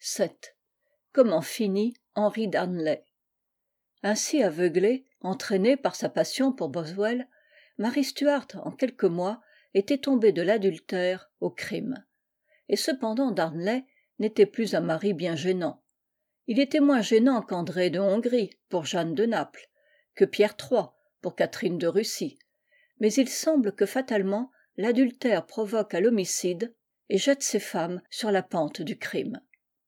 7. Comment finit Henry Darnley. Ainsi aveuglée, entraînée par sa passion pour Boswell, Mary Stuart en quelques mois était tombée de l'adultère au crime. Et cependant Darnley n'était plus un mari bien gênant. Il était moins gênant qu'André de Hongrie pour Jeanne de Naples, que Pierre III pour Catherine de Russie, mais il semble que fatalement l'adultère provoque à l'homicide et jette ces femmes sur la pente du crime.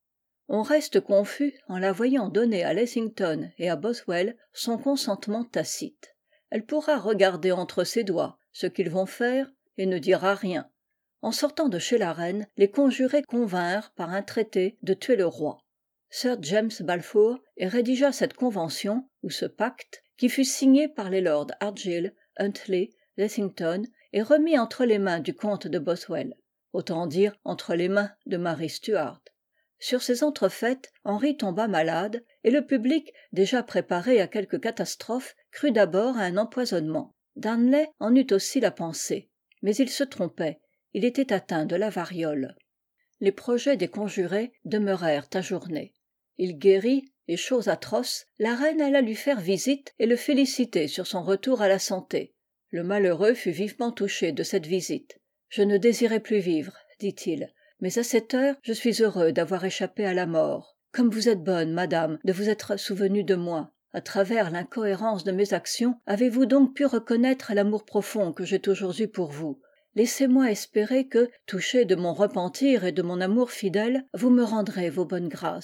On reste confus en la voyant donner à Lessington et à Boswell son consentement tacite. Elle pourra regarder entre ses doigts ce qu'ils vont faire et ne dira rien. En sortant de chez la reine, les conjurés convinrent par un traité de tuer le roi. Sir James Balfour rédigea cette convention, ou ce pacte, qui fut signé par les lords Argyll, Huntly, Lessington, et remis entre les mains du comte de Boswell, autant dire entre les mains de Mary Stuart. Sur ces entrefaites, Henri tomba malade, et le public, déjà préparé à quelque catastrophe, crut d'abord à un empoisonnement. Darnley en eut aussi la pensée, mais il se trompait, il était atteint de la variole. Les projets des conjurés demeurèrent ajournés. Il guérit, et chose atroce, la reine alla lui faire visite et le féliciter sur son retour à la santé. Le malheureux fut vivement touché de cette visite. « Je ne désirais plus vivre, dit-il, mais à cette heure je suis heureux d'avoir échappé à la mort. Comme vous êtes bonne, madame, de vous être souvenue de moi. À travers l'incohérence de mes actions, avez-vous donc pu reconnaître l'amour profond que j'ai toujours eu pour vous ? Laissez-moi espérer que, touché de mon repentir et de mon amour fidèle, vous me rendrez vos bonnes grâces. »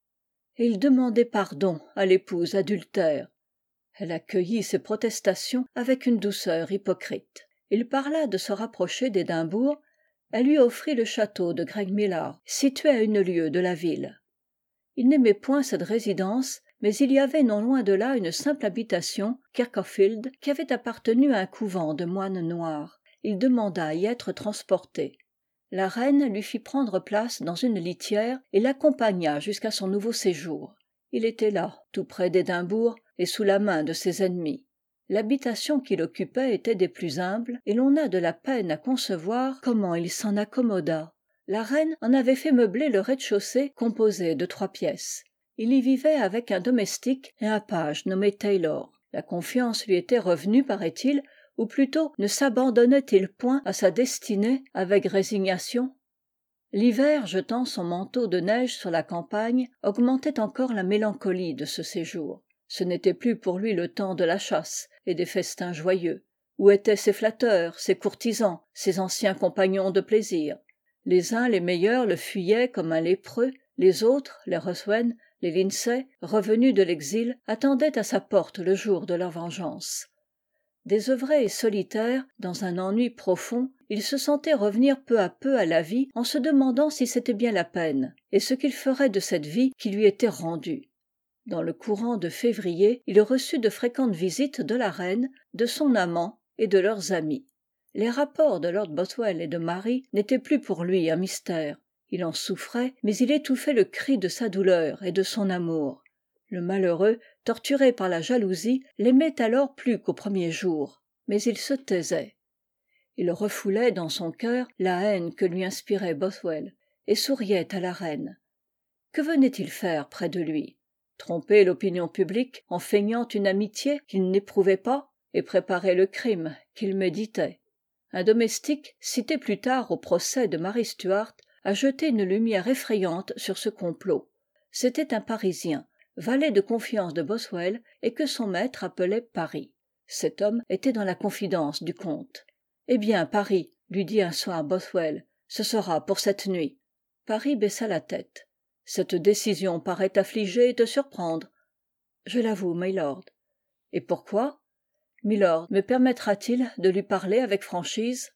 Et il demandait pardon à l'épouse adultère. Elle accueillit ces protestations avec une douceur hypocrite. Il parla de se rapprocher d'Édimbourg. Elle lui offrit le château de Greg-Millard, situé à 1 lieue de la ville. Il n'aimait point cette résidence, mais il y avait non loin de là une simple habitation, Kirkhofield, qui avait appartenu à un couvent de moines noirs. Il demanda à y être transporté. La reine lui fit prendre place dans une litière et l'accompagna jusqu'à son nouveau séjour. Il était là, tout près d'Édimbourg, et sous la main de ses ennemis. L'habitation qu'il occupait était des plus humbles, et l'on a de la peine à concevoir comment il s'en accommoda. La reine en avait fait meubler le rez-de-chaussée composé de 3 pièces. Il y vivait avec un domestique et un page nommé Taylor. La confiance lui était revenue, paraît-il, ou plutôt ne s'abandonnait-il point à sa destinée avec résignation ? L'hiver, jetant son manteau de neige sur la campagne, augmentait encore la mélancolie de ce séjour. Ce n'était plus pour lui le temps de la chasse et des festins joyeux. Où étaient ses flatteurs, ses courtisans, ses anciens compagnons de plaisir ? Les uns, les meilleurs, le fuyaient comme un lépreux, les autres, les Ruthven, les Lindsay, revenus de l'exil, attendaient à sa porte le jour de leur vengeance. Désœuvré et solitaire, dans un ennui profond, il se sentait revenir peu à peu à la vie en se demandant si c'était bien la peine, et ce qu'il ferait de cette vie qui lui était rendue. Dans le courant de février, il reçut de fréquentes visites de la reine, de son amant et de leurs amis. Les rapports de lord Boswell et de Mary n'étaient plus pour lui un mystère. Il en souffrait, mais il étouffait le cri de sa douleur et de son amour. Le malheureux, torturé par la jalousie, l'aimait alors plus qu'au premier jour, mais il se taisait. Il refoulait dans son cœur la haine que lui inspirait Boswell, et souriait à la reine. Que venait-il faire près de lui ? Tromper l'opinion publique en feignant une amitié qu'il n'éprouvait pas, et préparer le crime qu'il méditait. Un domestique, cité plus tard au procès de Mary Stuart, a jeté une lumière effrayante sur ce complot. C'était un Parisien, valet de confiance de Boswell et que son maître appelait Paris. Cet homme était dans la confidence du comte. « Eh bien, Paris, lui dit un soir Boswell, ce sera pour cette nuit. » Paris baissa la tête. « Cette décision paraît t'affliger et te surprendre. »« Je l'avoue, mylord. »« Et pourquoi ? Mylord me permettra-t-il de lui parler avec franchise ? » ?»«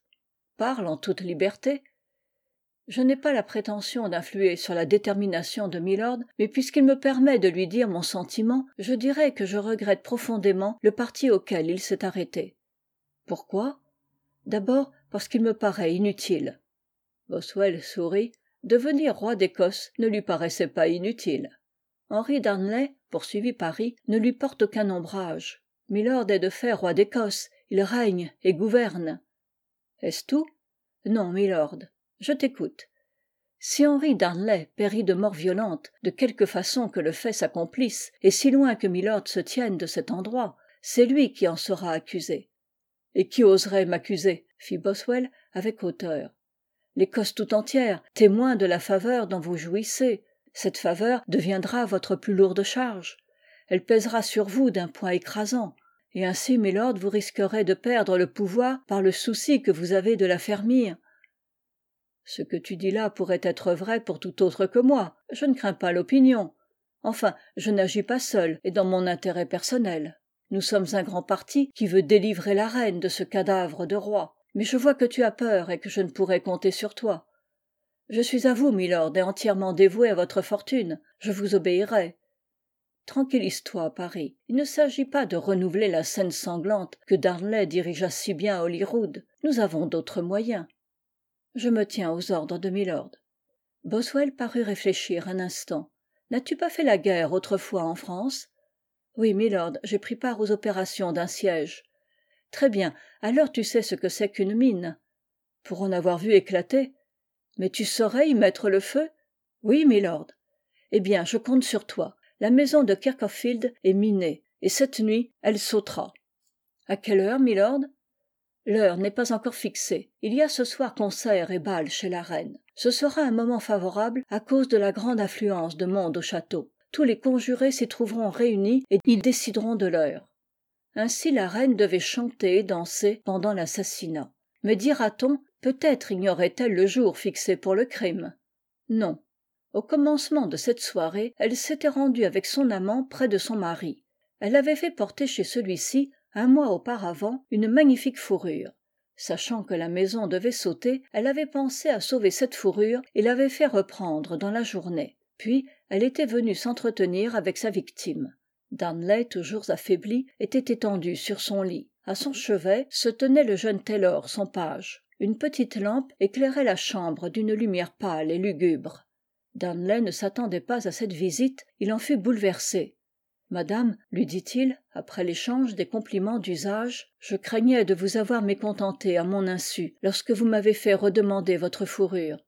Parle en toute liberté. » Je n'ai pas la prétention d'influer sur la détermination de Mylord, mais puisqu'il me permet de lui dire mon sentiment, je dirai que je regrette profondément le parti auquel il s'est arrêté. Pourquoi ? D'abord parce qu'il me paraît inutile. Boswell sourit. Devenir roi d'Écosse ne lui paraissait pas inutile. Henry Darnley, poursuivit Paris, ne lui porte aucun ombrage. Mylord est de fait roi d'Écosse, il règne et gouverne. Est-ce tout ? Non, mylord. Je t'écoute. Si Henri Darnley périt de mort violente, de quelque façon que le fait s'accomplisse, et si loin que milord se tienne de cet endroit, c'est lui qui en sera accusé. Et qui oserait m'accuser fit Boswell avec hauteur. L'Écosse tout entière, témoin de la faveur dont vous jouissez. Cette faveur deviendra votre plus lourde charge. Elle pèsera sur vous d'un poids écrasant. Et ainsi, milord, vous risquerez de perdre le pouvoir par le souci que vous avez de l'affermir. Ce que tu dis là pourrait être vrai pour tout autre que moi. Je ne crains pas l'opinion. Enfin, je n'agis pas seul et dans mon intérêt personnel. Nous sommes un grand parti qui veut délivrer la reine de ce cadavre de roi. Mais je vois que tu as peur et que je ne pourrai compter sur toi. Je suis à vous, milord, et entièrement dévoué à votre fortune. Je vous obéirai. Tranquillise-toi, Paris. Il ne s'agit pas de renouveler la scène sanglante que Darnley dirigea si bien à Holyrood. Nous avons d'autres moyens. Je me tiens aux ordres de milord. Boswell parut réfléchir un instant. N'as-tu pas fait la guerre autrefois en France? Oui, milord, j'ai pris part aux opérations d'un siège. Très bien, alors tu sais ce que c'est qu'une mine. Pour en avoir vu éclater. Mais tu saurais y mettre le feu? Oui, milord. Eh bien, je compte sur toi. La maison de Kirkhofffield est minée, et cette nuit, elle sautera. À quelle heure, milord? L'heure n'est pas encore fixée. Il y a ce soir concert et bal chez la reine. Ce sera un moment favorable à cause de la grande affluence de monde au château. Tous les conjurés s'y trouveront réunis et ils décideront de l'heure. Ainsi la reine devait chanter et danser pendant l'assassinat. Mais dira-t-on, peut-être ignorait-elle le jour fixé pour le crime? Non. Au commencement de cette soirée, elle s'était rendue avec son amant près de son mari. Elle avait fait porter chez celui-ci, un mois auparavant, une magnifique fourrure. Sachant que la maison devait sauter, elle avait pensé à sauver cette fourrure et l'avait fait reprendre dans la journée. Puis, elle était venue s'entretenir avec sa victime. Darnley, toujours affaibli, était étendu sur son lit. À son chevet se tenait le jeune Taylor, son page. Une petite lampe éclairait la chambre d'une lumière pâle et lugubre. Darnley ne s'attendait pas à cette visite, il en fut bouleversé. Madame, lui dit-il, après l'échange des compliments d'usage, je craignais de vous avoir mécontentée à mon insu lorsque vous m'avez fait redemander votre fourrure.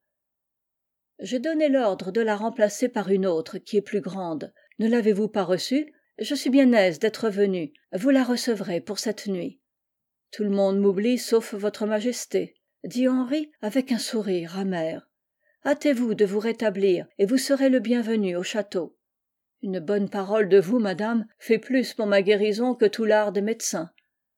J'ai donné l'ordre de la remplacer par une autre qui est plus grande. Ne l'avez-vous pas reçue? Je suis bien aise d'être venu. Vous la recevrez pour cette nuit. Tout le monde m'oublie sauf votre majesté, dit Henri avec un sourire amer. Hâtez-vous de vous rétablir et vous serez le bienvenu au château. Une bonne parole de vous, madame, fait plus pour ma guérison que tout l'art des médecins.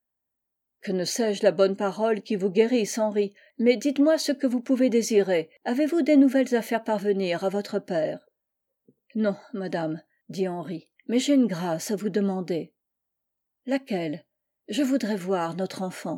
Que ne sais-je la bonne parole qui vous guérisse, Henri, mais dites-moi ce que vous pouvez désirer. Avez-vous des nouvelles à faire parvenir à votre père? Non, madame, dit Henri, mais j'ai une grâce à vous demander. Laquelle? Je voudrais voir notre enfant.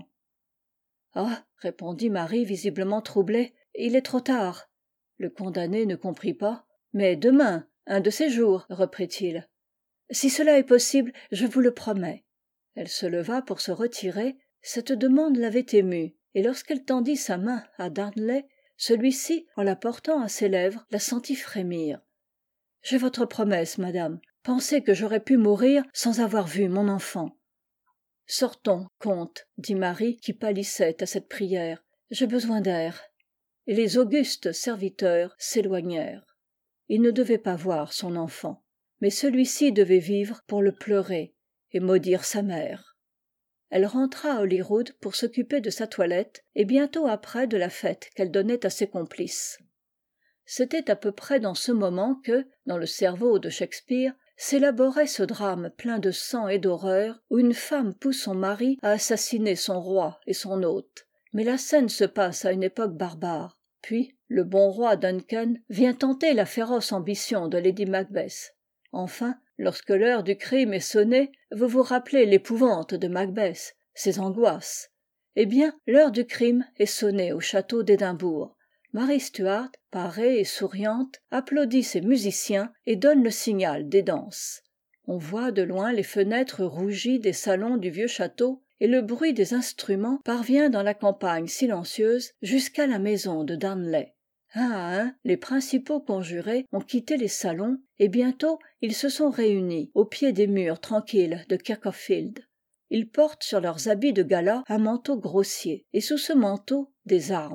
Ah, répondit Marie visiblement troublée, il est trop tard. Le condamné ne comprit pas. Mais demain, un de ces jours, reprit-il. Si cela est possible, je vous le promets. Elle se leva pour se retirer. Cette demande l'avait émue, et lorsqu'elle tendit sa main à Darnley, celui-ci, en la portant à ses lèvres, la sentit frémir. J'ai votre promesse, madame. Pensez que j'aurais pu mourir sans avoir vu mon enfant. Sortons, comte, dit Marie, qui pâlissait à cette prière. J'ai besoin d'air. Et les augustes serviteurs s'éloignèrent. Il ne devait pas voir son enfant, mais celui-ci devait vivre pour le pleurer et maudire sa mère. Elle rentra à Holyrood pour s'occuper de sa toilette et bientôt après de la fête qu'elle donnait à ses complices. C'était à peu près dans ce moment que, dans le cerveau de Shakespeare, s'élaborait ce drame plein de sang et d'horreur où une femme pousse son mari à assassiner son roi et son hôte. Mais la scène se passe à une époque barbare. Puis, le bon roi Duncan vient tenter la féroce ambition de Lady Macbeth. Enfin, lorsque l'heure du crime est sonnée, vous vous rappelez l'épouvante de Macbeth, ses angoisses. Eh bien, l'heure du crime est sonnée au château d'Édimbourg. Mary Stuart, parée et souriante, applaudit ses musiciens et donne le signal des danses. On voit de loin les fenêtres rougies des salons du vieux château, et le bruit des instruments parvient dans la campagne silencieuse jusqu'à la maison de Darnley. Un à un, les principaux conjurés ont quitté les salons, et bientôt ils se sont réunis au pied des murs tranquilles de Kirkhofffield. Ils portent sur leurs habits de gala un manteau grossier, et sous ce manteau des armes.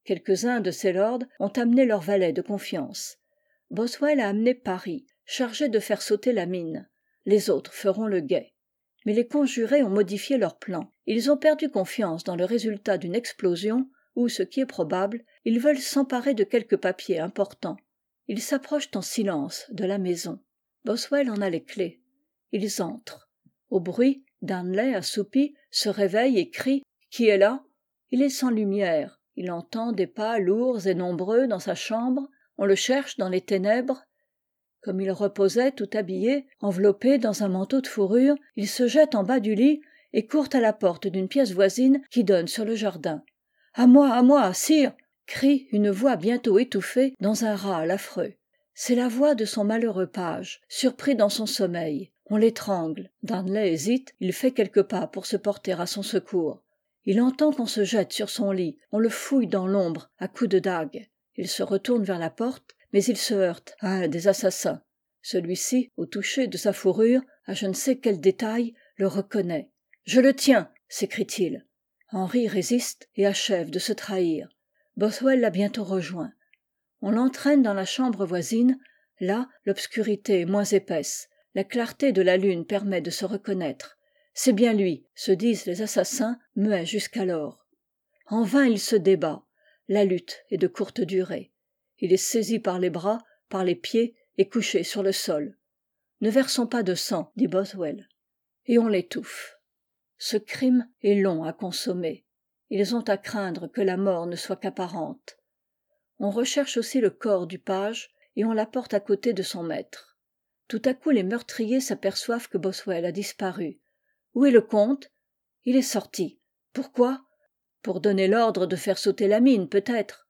Quelques-uns de ces lords ont amené leurs valets de confiance. Boswell a amené Parry, chargé de faire sauter la mine. Les autres feront le guet. Mais les conjurés ont modifié leurs plans. Ils ont perdu confiance dans le résultat d'une explosion ou, ce qui est probable, ils veulent s'emparer de quelques papiers importants. Ils s'approchent en silence de la maison. Boswell en a les clefs. Ils entrent. Au bruit, Darnley, assoupi, se réveille et crie « Qui est là ?» Il est sans lumière. Il entend des pas lourds et nombreux dans sa chambre. On le cherche dans les ténèbres. Comme il reposait tout habillé, enveloppé dans un manteau de fourrure, il se jette en bas du lit et court à la porte d'une pièce voisine qui donne sur le jardin. « À moi, sire !» crie une voix bientôt étouffée dans un râle affreux. C'est la voix de son malheureux page, surpris dans son sommeil. On l'étrangle. Darnley hésite, il fait quelques pas pour se porter à son secours. Il entend qu'on se jette sur son lit, on le fouille dans l'ombre à coups de dague. Il se retourne vers la porte, mais il se heurte à un des assassins. Celui-ci, au toucher de sa fourrure, à je ne sais quel détail, le reconnaît. « Je le tiens !» s'écrie-t-il. Henry résiste et achève de se trahir. Boswell l'a bientôt rejoint. On l'entraîne dans la chambre voisine. Là, l'obscurité est moins épaisse. La clarté de la lune permet de se reconnaître. C'est bien lui, se disent les assassins, muets jusqu'alors. En vain il se débat. La lutte est de courte durée. Il est saisi par les bras, par les pieds et couché sur le sol. « Ne versons pas de sang, dit Boswell. » Et on l'étouffe. Ce crime est long à consommer. Ils ont à craindre que la mort ne soit qu'apparente. On recherche aussi le corps du page et on l'apporte à côté de son maître. Tout à coup les meurtriers s'aperçoivent que Boswell a disparu. Où est le comte ? Il est sorti. Pourquoi ? Pour donner l'ordre de faire sauter la mine, peut-être.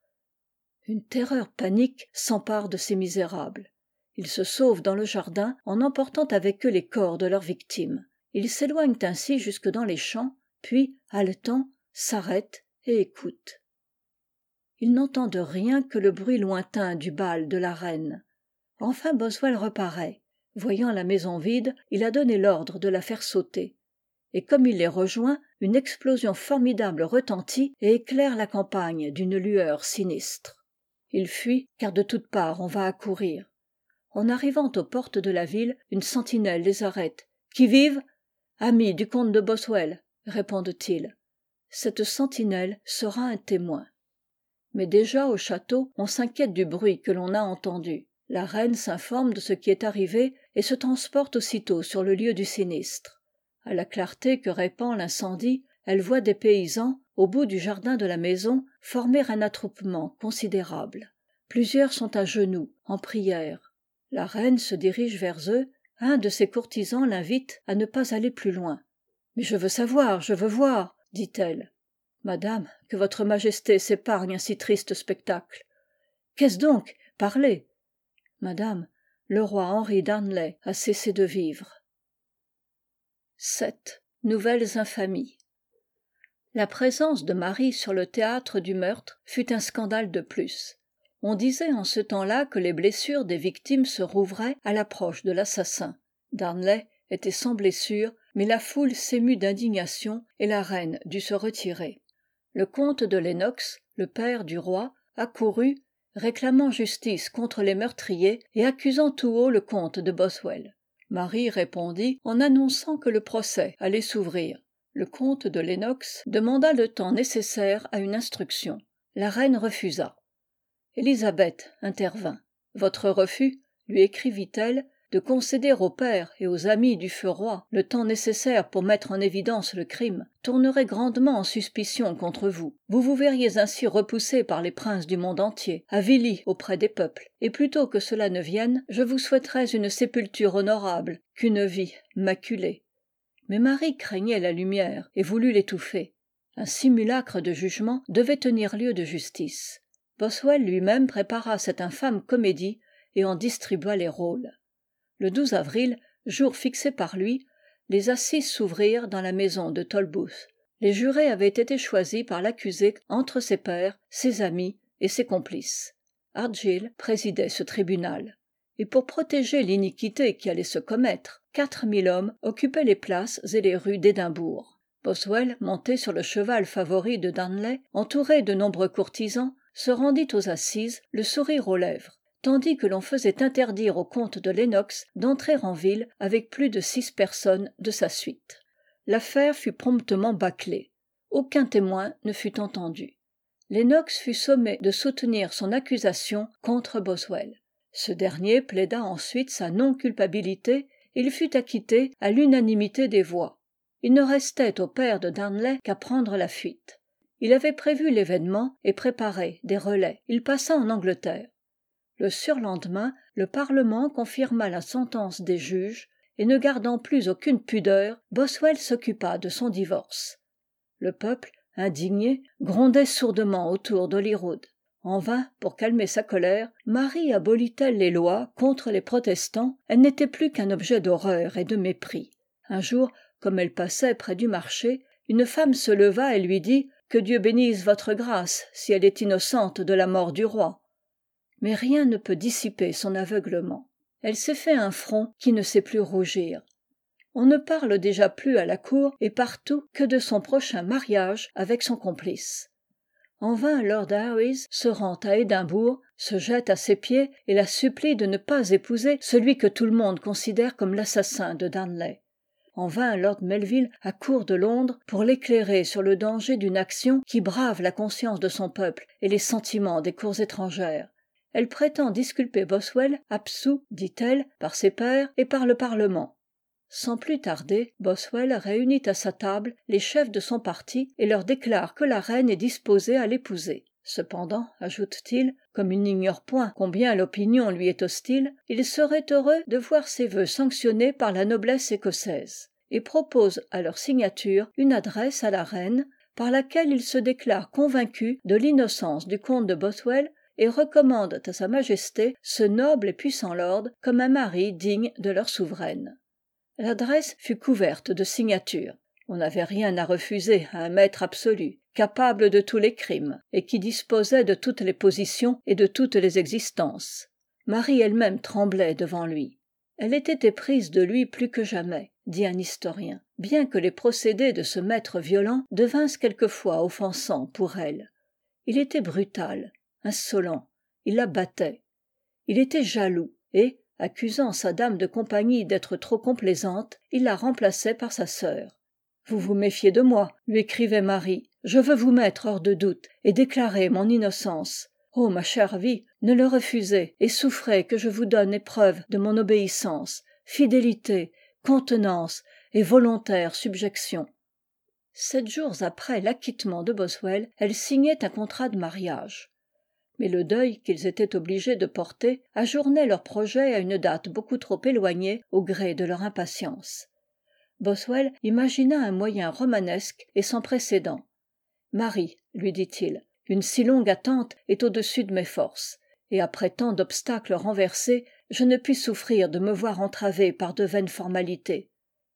Une terreur panique s'empare de ces misérables. Ils se sauvent dans le jardin en emportant avec eux les corps de leurs victimes. Ils s'éloignent ainsi jusque dans les champs, puis, haletant, s'arrêtent et écoutent. Ils n'entendent rien que le bruit lointain du bal de la reine. Enfin Boswell reparaît. Voyant la maison vide, il a donné l'ordre de la faire sauter. Et comme il les rejoint, une explosion formidable retentit et éclaire la campagne d'une lueur sinistre. Ils fuient, car de toutes parts on va accourir. En arrivant aux portes de la ville, une sentinelle les arrête. « Qui vive ? » ?»« Amis du comte de Boswell, » répondent-ils. Cette sentinelle sera un témoin. Mais déjà au château, on s'inquiète du bruit que l'on a entendu. La reine s'informe de ce qui est arrivé et se transporte aussitôt sur le lieu du sinistre. À la clarté que répand l'incendie, elle voit des paysans, au bout du jardin de la maison, former un attroupement considérable. Plusieurs sont à genoux, en prière. La reine se dirige vers eux. Un de ses courtisans l'invite à ne pas aller plus loin. « Mais je veux voir, dit-elle. « Madame, que votre majesté s'épargne un si triste spectacle. »« Qu'est-ce donc ? Parlez !»« Madame, le roi Henry Darnley a cessé de vivre. » 7. Nouvelles infamies. La présence de Marie sur le théâtre du meurtre fut un scandale de plus. On disait en ce temps-là que les blessures des victimes se rouvraient à l'approche de l'assassin. Darnley était sans blessure, mais la foule s'émut d'indignation et la reine dut se retirer. Le comte de Lennox, le père du roi, accourut, réclamant justice contre les meurtriers et accusant tout haut le comte de Boswell. Marie répondit en annonçant que le procès allait s'ouvrir. Le comte de Lennox demanda le temps nécessaire à une instruction. La reine refusa. Élisabeth intervint. « Votre refus, lui écrivit-elle, de concéder au père et aux amis du feu roi le temps nécessaire pour mettre en évidence le crime, tournerait grandement en suspicion contre vous. Vous vous verriez ainsi repoussé par les princes du monde entier, avili auprès des peuples, et plutôt que cela ne vienne, je vous souhaiterais une sépulture honorable qu'une vie maculée. » Mais Marie craignait la lumière et voulut l'étouffer. Un simulacre de jugement devait tenir lieu de justice. Boswell lui-même prépara cette infâme comédie et en distribua les rôles. Le 12 avril, jour fixé par lui, les assises s'ouvrirent dans la maison de Tolbooth. Les jurés avaient été choisis par l'accusé entre ses pairs, ses amis et ses complices. Argyll présidait ce tribunal. Et pour protéger l'iniquité qui allait se commettre, 4000 hommes occupaient les places et les rues d'Édimbourg. Boswell, monté sur le cheval favori de Darnley, entouré de nombreux courtisans, se rendit aux assises, le sourire aux lèvres, tandis que l'on faisait interdire au comte de Lennox d'entrer en ville avec plus de 6 personnes de sa suite. L'affaire fut promptement bâclée. Aucun témoin ne fut entendu. Lennox fut sommé de soutenir son accusation contre Boswell. Ce dernier plaida ensuite sa non-culpabilité et il fut acquitté à l'unanimité des voix. Il ne restait au père de Darnley qu'à prendre la fuite. Il avait prévu l'événement et préparé des relais. Il passa en Angleterre. Le surlendemain, le Parlement confirma la sentence des juges, et ne gardant plus aucune pudeur, Boswell s'occupa de son divorce. Le peuple, indigné, grondait sourdement autour d'Holyrood. En vain, pour calmer sa colère, Marie abolit-elle les lois contre les protestants, elle n'était plus qu'un objet d'horreur et de mépris. Un jour, comme elle passait près du marché, une femme se leva et lui dit « Que Dieu bénisse votre grâce, si elle est innocente de la mort du roi ». Mais rien ne peut dissiper son aveuglement. Elle s'est fait un front qui ne sait plus rougir. On ne parle déjà plus à la cour et partout que de son prochain mariage avec son complice. En vain Lord Harrys se rend à Édimbourg, se jette à ses pieds et la supplie de ne pas épouser celui que tout le monde considère comme l'assassin de Darnley. En vain Lord Melville accourt de Londres pour l'éclairer sur le danger d'une action qui brave la conscience de son peuple et les sentiments des cours étrangères. Elle prétend disculper Boswell, absous, dit-elle, par ses pairs et par le Parlement. Sans plus tarder, Boswell réunit à sa table les chefs de son parti et leur déclare que la reine est disposée à l'épouser. Cependant, ajoute-t-il, comme il n'ignore point combien l'opinion lui est hostile, il serait heureux de voir ses vœux sanctionnés par la noblesse écossaise, et propose à leur signature une adresse à la reine, par laquelle il se déclare convaincu de l'innocence du comte de Boswell et recommande à sa majesté ce noble et puissant lord comme un mari digne de leur souveraine. L'adresse fut couverte de signatures. On n'avait rien à refuser à un maître absolu, capable de tous les crimes, et qui disposait de toutes les positions et de toutes les existences. Marie elle-même tremblait devant lui. Elle était éprise de lui plus que jamais, dit un historien, bien que les procédés de ce maître violent devinssent quelquefois offensants pour elle. Il était brutal, insolent, il la battait. Il était jaloux, et, accusant sa dame de compagnie d'être trop complaisante, il la remplaçait par sa sœur. « Vous vous méfiez de moi, lui écrivait Marie. Je veux vous mettre hors de doute et déclarer mon innocence. Oh, ma chère vie, ne le refusez et souffrez que je vous donne épreuve de mon obéissance, fidélité, contenance et volontaire subjection. » 7 jours après l'acquittement de Boswell, elle signait un contrat de mariage. Mais le deuil qu'ils étaient obligés de porter ajournait leur projet à une date beaucoup trop éloignée au gré de leur impatience. Boswell imagina un moyen romanesque et sans précédent. « Marie, lui dit-il, une si longue attente est au-dessus de mes forces, et après tant d'obstacles renversés, je ne puis souffrir de me voir entravé par de vaines formalités.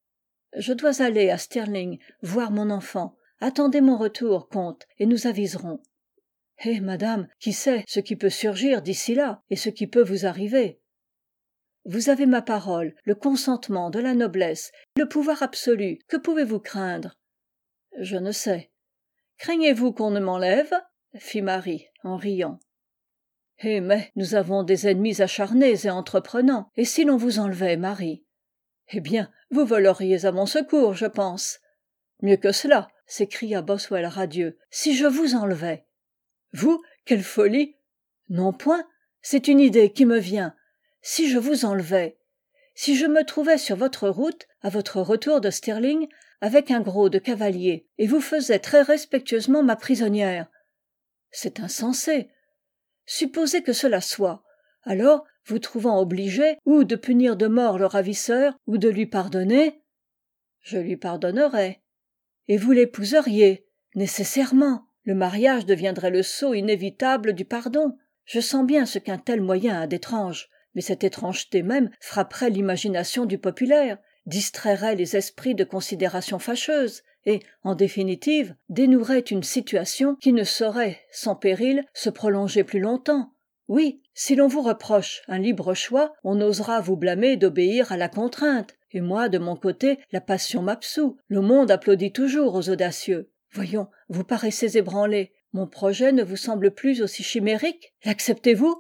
Je dois aller à Stirling voir mon enfant. Attendez mon retour, comte, et nous aviserons. Eh, madame, qui sait ce qui peut surgir d'ici là, et ce qui peut vous arriver? Vous avez ma parole, le consentement de la noblesse, le pouvoir absolu. Que pouvez-vous craindre? Je ne sais. Craignez-vous qu'on ne m'enlève? Fit Marie, en riant. Eh, mais nous avons des ennemis acharnés et entreprenants, et si l'on vous enlevait, Marie? Eh bien, vous voleriez à mon secours, je pense. Mieux que cela, s'écria Boswell radieux, si je vous enlevais. Vous, quelle folie! Non point, c'est une idée qui me vient. Si je vous enlevais, si je me trouvais sur votre route, à votre retour de Stirling, avec un gros de cavaliers, et vous faisais très respectueusement ma prisonnière. C'est insensé. Supposez que cela soit. Alors, vous trouvant obligé, ou de punir de mort le ravisseur, ou de lui pardonner, je lui pardonnerais. Et vous l'épouseriez, nécessairement. Le mariage deviendrait le sceau inévitable du pardon. Je sens bien ce qu'un tel moyen a d'étrange, mais cette étrangeté même frapperait l'imagination du populaire, distrairait les esprits de considérations fâcheuses, et, en définitive, dénouerait une situation qui ne saurait, sans péril, se prolonger plus longtemps. Oui, si l'on vous reproche un libre choix, on n'osera vous blâmer d'obéir à la contrainte, et moi, de mon côté, la passion m'absout, le monde applaudit toujours aux audacieux. Voyons, vous paraissez ébranlé, Mon projet ne vous semble plus aussi chimérique? L'acceptez-vous?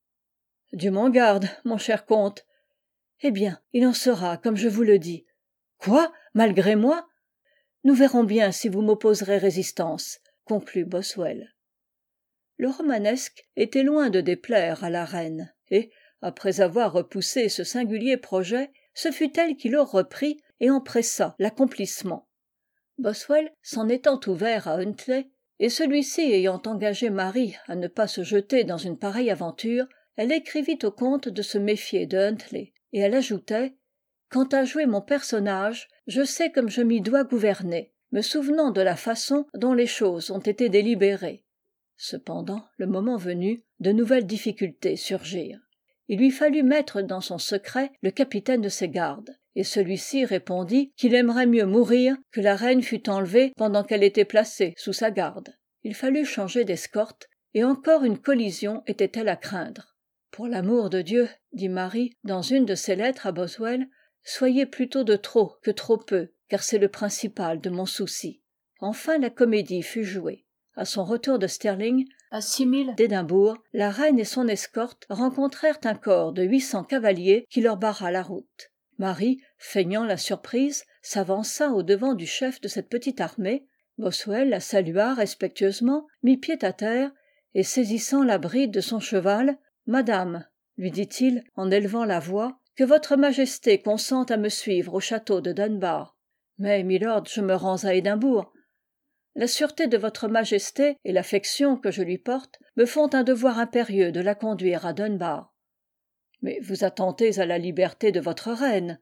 Dieu m'en garde, mon cher comte. Eh bien, il en sera, comme je vous le dis. Quoi? Malgré moi? Nous verrons bien si vous m'opposerez résistance, conclut Boswell. Le romanesque était loin de déplaire à la reine, et, après avoir repoussé ce singulier projet, ce fut elle qui le reprit et en pressa l'accomplissement. Boswell s'en étant ouvert à Huntley, et celui-ci ayant engagé Marie à ne pas se jeter dans une pareille aventure, elle écrivit au comte de se méfier de Huntley, et elle ajoutait « Quant à jouer mon personnage, je sais comme je m'y dois gouverner, me souvenant de la façon dont les choses ont été délibérées. » Cependant, le moment venu, de nouvelles difficultés surgirent. Il lui fallut mettre dans son secret le capitaine de ses gardes, et celui-ci répondit qu'il aimerait mieux mourir que la reine fût enlevée pendant qu'elle était placée sous sa garde. Il fallut changer d'escorte, et encore une collision était-elle à craindre. « Pour l'amour de Dieu, dit Marie dans une de ses lettres à Boswell, soyez plutôt de trop que trop peu, car c'est le principal de mon souci. » Enfin la comédie fut jouée. À son retour de Stirling, à 6 milles d'Édimbourg, la reine et son escorte rencontrèrent un corps de 800 cavaliers qui leur barra la route. Marie, feignant la surprise, s'avança au-devant du chef de cette petite armée. Boswell la salua respectueusement, mit pied à terre, et saisissant la bride de son cheval, « Madame, lui dit-il en élevant la voix, que votre majesté consente à me suivre au château de Dunbar. Mais, milord, je me rends à Édimbourg. La sûreté de votre majesté et l'affection que je lui porte me font un devoir impérieux de la conduire à Dunbar. Mais vous attentez à la liberté de votre reine.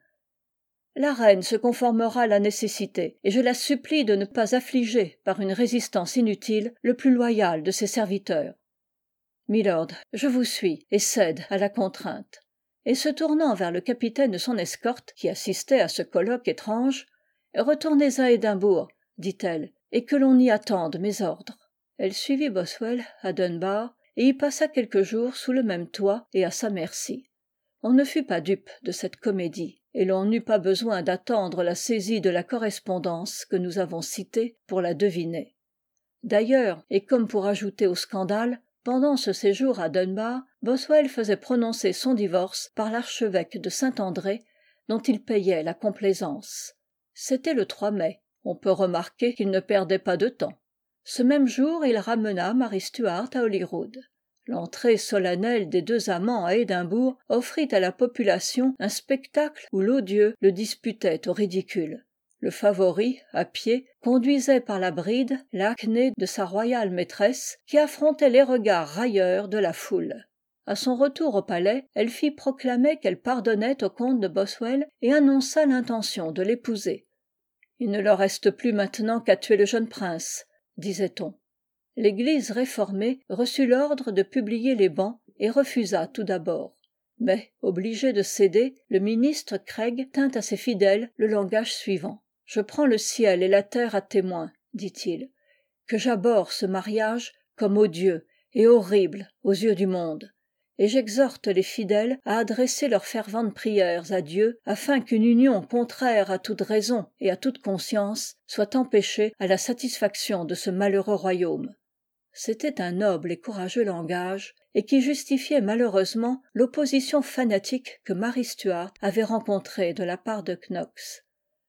La reine se conformera à la nécessité, et je la supplie de ne pas affliger par une résistance inutile le plus loyal de ses serviteurs. Milord, je vous suis et cède à la contrainte. » Et se tournant vers le capitaine de son escorte, qui assistait à ce colloque étrange, « Retournez à Édimbourg, dit-elle, et que l'on y attende mes ordres. » Elle suivit Boswell à Dunbar et y passa quelques jours sous le même toit et à sa merci. On ne fut pas dupe de cette comédie, et l'on n'eut pas besoin d'attendre la saisie de la correspondance que nous avons citée pour la deviner. D'ailleurs, et comme pour ajouter au scandale, pendant ce séjour à Dunbar, Boswell faisait prononcer son divorce par l'archevêque de Saint-André, dont il payait la complaisance. C'était le 3 mai. On peut remarquer qu'il ne perdait pas de temps. Ce même jour, il ramena Mary Stuart à Holyrood. L'entrée solennelle des deux amants à Édimbourg offrit à la population un spectacle où l'odieux le disputait au ridicule. Le favori, à pied, conduisait par la bride l'acné de sa royale maîtresse, qui affrontait les regards railleurs de la foule. À son retour au palais, elle fit proclamer qu'elle pardonnait au comte de Boswell et annonça l'intention de l'épouser. « Il ne leur reste plus maintenant qu'à tuer le jeune prince, » disait-on. L'Église réformée reçut l'ordre de publier les bans et refusa tout d'abord. Mais, obligé de céder, le ministre Craig tint à ses fidèles le langage suivant. « Je prends le ciel et la terre à témoin, dit-il, que j'abhorre ce mariage comme odieux et horrible aux yeux du monde. Et j'exhorte les fidèles à adresser leurs ferventes prières à Dieu afin qu'une union contraire à toute raison et à toute conscience soit empêchée à la satisfaction de ce malheureux royaume. » C'était un noble et courageux langage, et qui justifiait malheureusement l'opposition fanatique que Mary Stuart avait rencontrée de la part de Knox.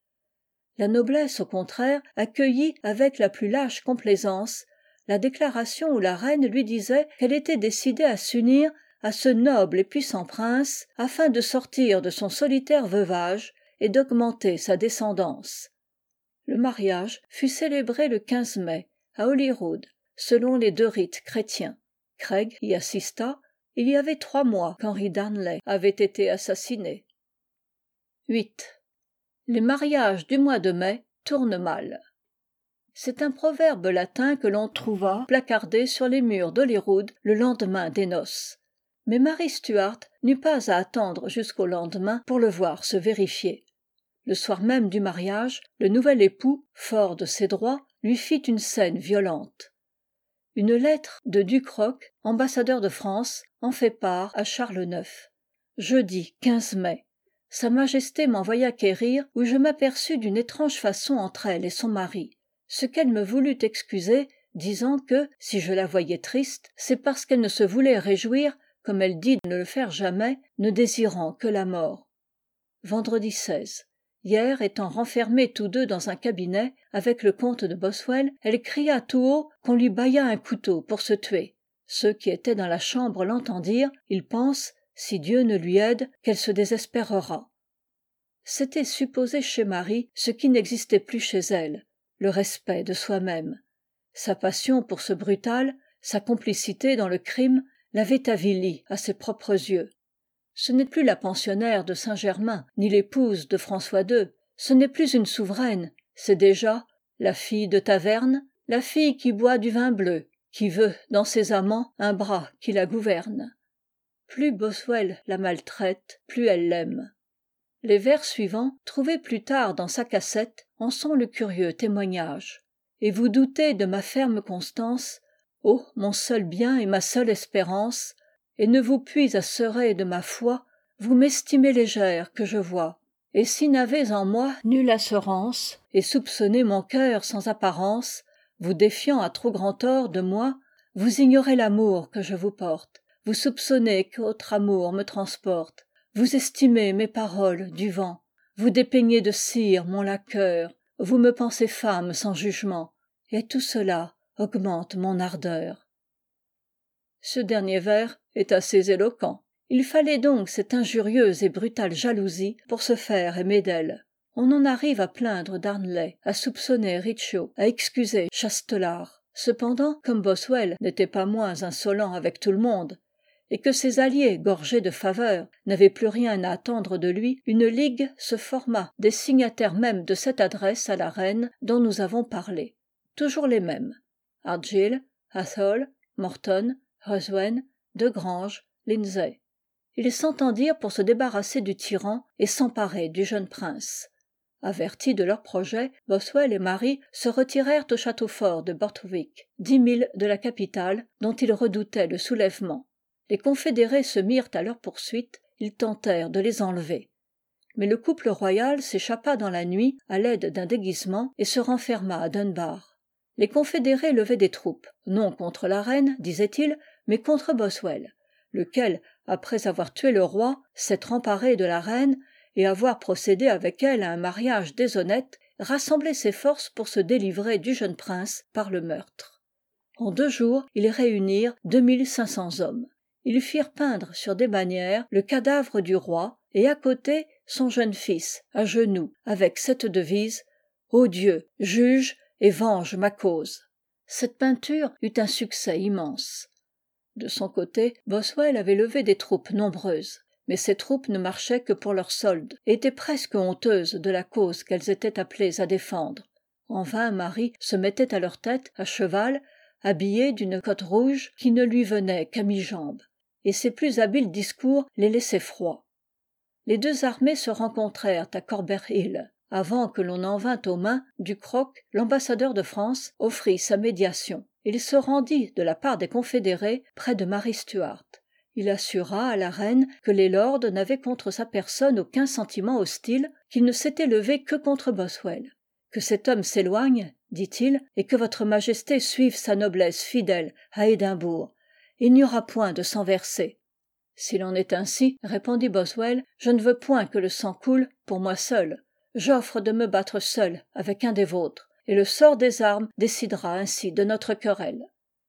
La noblesse, au contraire, accueillit avec la plus lâche complaisance la déclaration où la reine lui disait qu'elle était décidée à s'unir à ce noble et puissant prince afin de sortir de son solitaire veuvage et d'augmenter sa descendance. Le mariage fut célébré le 15 mai à Holyrood, selon les 2 rites chrétiens. Craig y assista. Il y avait 3 mois qu'Henry Darnley avait été assassiné. 8. Les mariages du mois de mai tournent mal. C'est un proverbe latin que l'on trouva placardé sur les murs d'Holyrood le lendemain des noces. Mais Mary Stuart n'eut pas à attendre jusqu'au lendemain pour le voir se vérifier. Le soir même du mariage, le nouvel époux, fort de ses droits, lui fit une scène violente. Une lettre de Ducroc, ambassadeur de France, en fait part à Charles IX. Jeudi 15 mai. Sa Majesté m'envoya quérir où je m'aperçus d'une étrange façon entre elle et son mari. Ce qu'elle me voulut excuser, disant que, si je la voyais triste, c'est parce qu'elle ne se voulait réjouir, comme elle dit ne le faire jamais, ne désirant que la mort. Vendredi 16. Hier, étant renfermés tous deux dans un cabinet, avec le comte de Boswell, elle cria tout haut qu'on lui bâilla un couteau pour se tuer. Ceux qui étaient dans la chambre l'entendirent, ils pensent, si Dieu ne lui aide, qu'elle se désespérera. C'était supposer chez Marie ce qui n'existait plus chez elle, le respect de soi-même. Sa passion pour ce brutal, sa complicité dans le crime, l'avait avilie à ses propres yeux. Ce n'est plus la pensionnaire de Saint-Germain, ni l'épouse de François II, ce n'est plus une souveraine, c'est déjà la fille de taverne, la fille qui boit du vin bleu, qui veut, dans ses amants, un bras qui la gouverne. Plus Boswell la maltraite, plus elle l'aime. Les vers suivants, trouvés plus tard dans sa cassette, en sont le curieux témoignage. Et vous doutez de ma ferme constance, ô mon seul bien et ma seule espérance, et ne vous puis assurer de ma foi, vous m'estimez légère que je vois. Et si n'avez en moi nulle assurance, et soupçonnez mon cœur sans apparence, vous défiant à trop grand tort de moi, vous ignorez l'amour que je vous porte, vous soupçonnez qu'autre amour me transporte, vous estimez mes paroles du vent, vous dépeignez de cire mon laqueur, vous me pensez femme sans jugement, et tout cela augmente mon ardeur. Ce dernier vers est assez éloquent. Il fallait donc cette injurieuse et brutale jalousie pour se faire aimer d'elle. On en arrive à plaindre Darnley, à soupçonner Riccio, à excuser Chastelard. Cependant, comme Boswell n'était pas moins insolent avec tout le monde, et que ses alliés, gorgés de faveurs, n'avaient plus rien à attendre de lui, une ligue se forma des signataires mêmes de cette adresse à la reine dont nous avons parlé. Toujours les mêmes. Argyll, Athol, Morton, Ruthven, De Grange, Lindsay. Ils s'entendirent pour se débarrasser du tyran et s'emparer du jeune prince. Avertis de leur projet, Boswell et Marie se retirèrent au château fort de Borthwick, 10 milles de la capitale, dont ils redoutaient le soulèvement. Les confédérés se mirent à leur poursuite, ils tentèrent de les enlever. Mais le couple royal s'échappa dans la nuit à l'aide d'un déguisement et se renferma à Dunbar. Les confédérés levaient des troupes, non contre la reine, disaient-ils, mais contre Boswell, lequel, après avoir tué le roi, s'être emparé de la reine et avoir procédé avec elle à un mariage déshonnête, rassemblait ses forces pour se délivrer du jeune prince par le meurtre. En 2 jours, ils réunirent 2500 hommes. Ils firent peindre sur des bannières le cadavre du roi et à côté son jeune fils, à genoux, avec cette devise « Ô Dieu, juge et venge ma cause ». Cette peinture eut un succès immense. De son côté, Boswell avait levé des troupes nombreuses, mais ces troupes ne marchaient que pour leur solde et étaient presque honteuses de la cause qu'elles étaient appelées à défendre. En vain Marie se mettait à leur tête, à cheval, habillée d'une cotte rouge qui ne lui venait qu'à mi-jambe, et ses plus habiles discours les laissaient froids. Les 2 armées se rencontrèrent à Corber Hill. Avant que l'on en vînt aux mains, Ducroc, l'ambassadeur de France, offrit sa médiation. Il se rendit de la part des confédérés près de Mary Stuart. Il assura à la reine que les lords n'avaient contre sa personne aucun sentiment hostile, qu'il ne s'était levé que contre Boswell. Que cet homme s'éloigne, dit-il, et que votre majesté suive sa noblesse fidèle à Édimbourg. Il n'y aura point de sang versé. S'il en est ainsi, répondit Boswell, je ne veux point que le sang coule pour moi seul. J'offre de me battre seul avec un des vôtres, et le sort des armes décidera ainsi de notre querelle.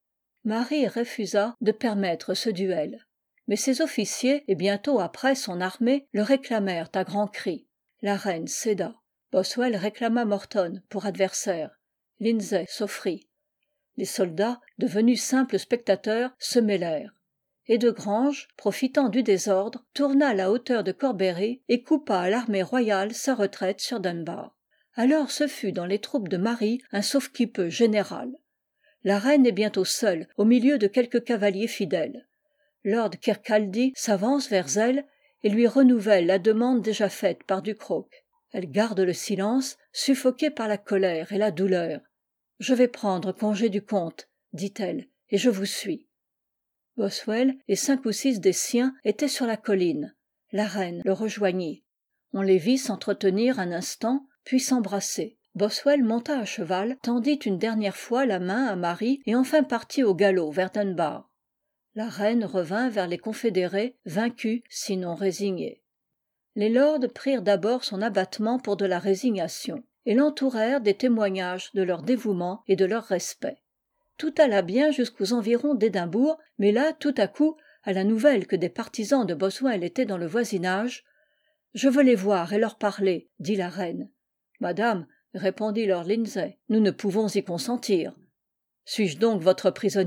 Marie refusa de permettre ce duel. Mais ses officiers, et bientôt après son armée, le réclamèrent à grands cris. La reine céda. Boswell réclama Morton pour adversaire. Lindsay s'offrit. Les soldats, devenus simples spectateurs, se mêlèrent. Et de Grange, profitant du désordre, tourna à la hauteur de Corbery et coupa à l'armée royale sa retraite sur Dunbar. Alors ce fut dans les troupes de Marie un sauve-qui-peut général. La reine est bientôt seule, au milieu de quelques cavaliers fidèles. Lord Kirkcaldy s'avance vers elle et lui renouvelle la demande déjà faite par Ducroc. Elle garde le silence, suffoquée par la colère et la douleur. « Je vais prendre congé du comte, dit-elle, et je vous suis. » Boswell et 5 ou 6 des siens étaient sur la colline. La reine le rejoignit. On les vit s'entretenir un instant, puis s'embrasser. Boswell monta à cheval, tendit une dernière fois la main à Marie et enfin partit au galop vers Dunbar. La reine revint vers les confédérés, vaincus sinon résignés. Les lords prirent d'abord son abattement pour de la résignation et l'entourèrent des témoignages de leur dévouement et de leur respect. Tout alla bien jusqu'aux environs d'Édimbourg, mais là, tout à coup, à la nouvelle que des partisans de Boswell étaient dans le voisinage, « Je veux les voir et leur parler, » dit la reine. « Madame, » répondit lord Lindsay, « nous ne pouvons y consentir. »« Suis-je donc votre prisonnière ?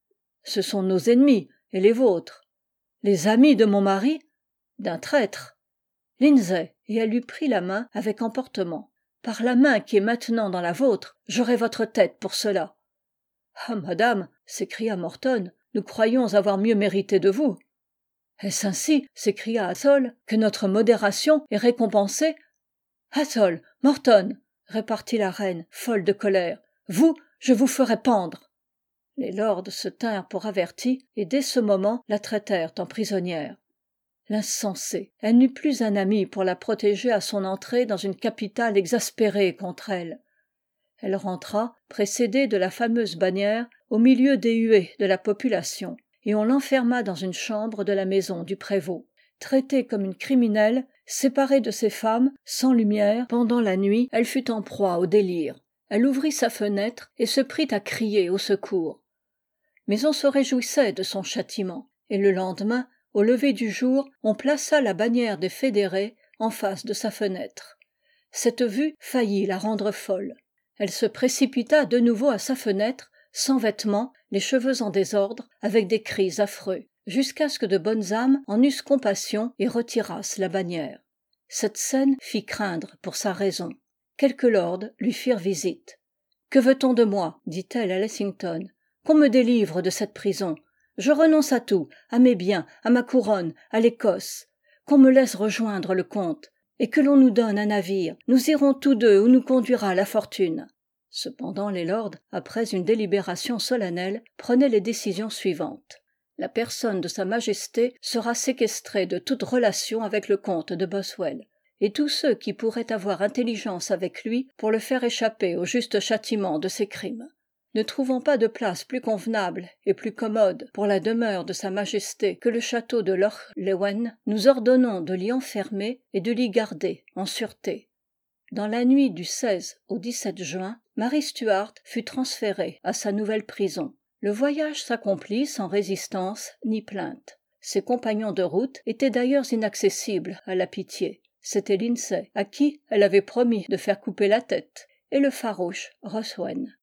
Ce sont nos ennemis, et les vôtres. »« Les amis de mon mari ? D'un traître. » Lindsay, et elle lui prit la main avec emportement. « Par la main qui est maintenant dans la vôtre, j'aurai votre tête pour cela. »« Ah, madame, » s'écria Morton, « nous croyions avoir mieux mérité de vous. »« Est-ce ainsi, » s'écria Atholl, « que notre modération est récompensée ?»« Atholl, Morton !» repartit la reine, folle de colère, « vous, je vous ferai pendre. » Les lords se tinrent pour avertis, et dès ce moment la traitèrent en prisonnière. L'insensée, elle n'eut plus un ami pour la protéger à son entrée dans une capitale exaspérée contre elle. Elle rentra, précédée de la fameuse bannière, au milieu des huées de la population, et on l'enferma dans une chambre de la maison du prévôt. Traitée comme une criminelle, séparée de ses femmes, sans lumière, pendant la nuit, elle fut en proie au délire. Elle ouvrit sa fenêtre et se prit à crier au secours. Mais on se réjouissait de son châtiment, et le lendemain, au lever du jour, on plaça la bannière des fédérés en face de sa fenêtre. Cette vue faillit la rendre folle. Elle se précipita de nouveau à sa fenêtre, sans vêtements, les cheveux en désordre, avec des cris affreux, jusqu'à ce que de bonnes âmes en eussent compassion et retirassent la bannière. Cette scène fit craindre pour sa raison. Quelques lords lui firent visite. « Que veut-on de moi ?» dit-elle à Lessington. « Qu'on me délivre de cette prison. Je renonce à tout, à mes biens, à ma couronne, à l'Écosse. Qu'on me laisse rejoindre le comte, et que l'on nous donne un navire. Nous irons tous deux où nous conduira la fortune. » Cependant les lords, après une délibération solennelle, prenaient les décisions suivantes. La personne de Sa Majesté sera séquestrée de toute relation avec le comte de Boswell, et tous ceux qui pourraient avoir intelligence avec lui pour le faire échapper au juste châtiment de ses crimes. Ne trouvant pas de place plus convenable et plus commode pour la demeure de Sa Majesté que le château de Loch Lewen, nous ordonnons de l'y enfermer et de l'y garder en sûreté. Dans la nuit du 16 au 17 juin, Marie Stuart fut transférée à sa nouvelle prison. Le voyage s'accomplit sans résistance ni plainte. Ses compagnons de route étaient d'ailleurs inaccessibles à la pitié. C'était Lindsay, à qui elle avait promis de faire couper la tête, et le farouche Ruthven.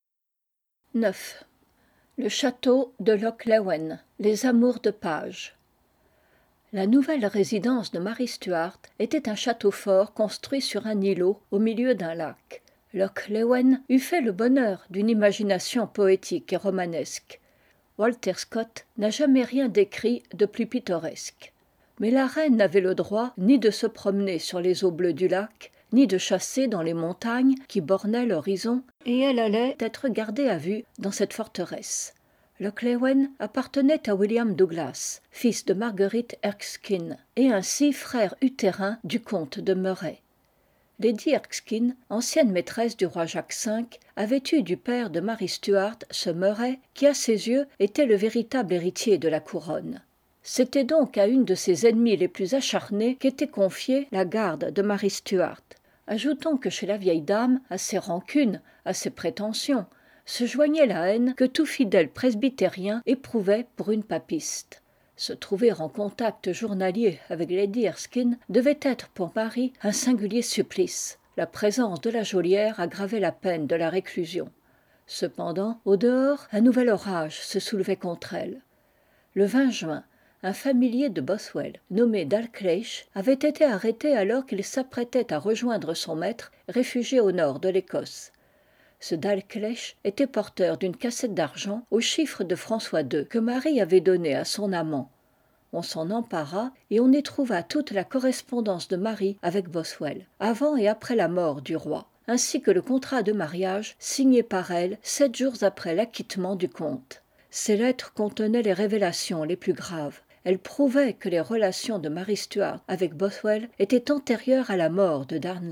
9. Le château de Loch Lewen, les amours de page. La nouvelle résidence de Marie Stuart était un château fort construit sur un îlot au milieu d'un lac. Loch Lewen eût fait le bonheur d'une imagination poétique et romanesque. Walter Scott n'a jamais rien décrit de plus pittoresque. Mais la reine n'avait le droit ni de se promener sur les eaux bleues du lac, ni de chasser dans les montagnes qui bornaient l'horizon, et elle allait être gardée à vue dans cette forteresse. Loch Lewen appartenait à William Douglas, fils de Marguerite Erskine, et ainsi frère utérin du comte de Murray. Lady Erskine, ancienne maîtresse du roi Jacques V, avait eu du père de Marie Stuart ce Murray qui, à ses yeux, était le véritable héritier de la couronne. C'était donc à une de ses ennemies les plus acharnées qu'était confiée la garde de Marie Stuart. Ajoutons que chez la vieille dame, à ses rancunes, à ses prétentions, se joignait la haine que tout fidèle presbytérien éprouvait pour une papiste. Se trouver en contact journalier avec Lady Erskine devait être pour Marie un singulier supplice. La présence de la geôlière aggravait la peine de la réclusion. Cependant, au dehors, un nouvel orage se soulevait contre elle. Le 20 juin, un familier de Boswell, nommé Dalcleish, avait été arrêté alors qu'il s'apprêtait à rejoindre son maître, réfugié au nord de l'Écosse. Ce Dalcleish était porteur d'une cassette d'argent au chiffre de François II que Marie avait donné à son amant. On s'en empara et on y trouva toute la correspondance de Marie avec Boswell, avant et après la mort du roi, ainsi que le contrat de mariage signé par elle 7 jours après l'acquittement du comte. Ces lettres contenaient les révélations les plus graves. Elles prouvaient que les relations de Marie Stuart avec Boswell étaient antérieures à la mort de Darnley.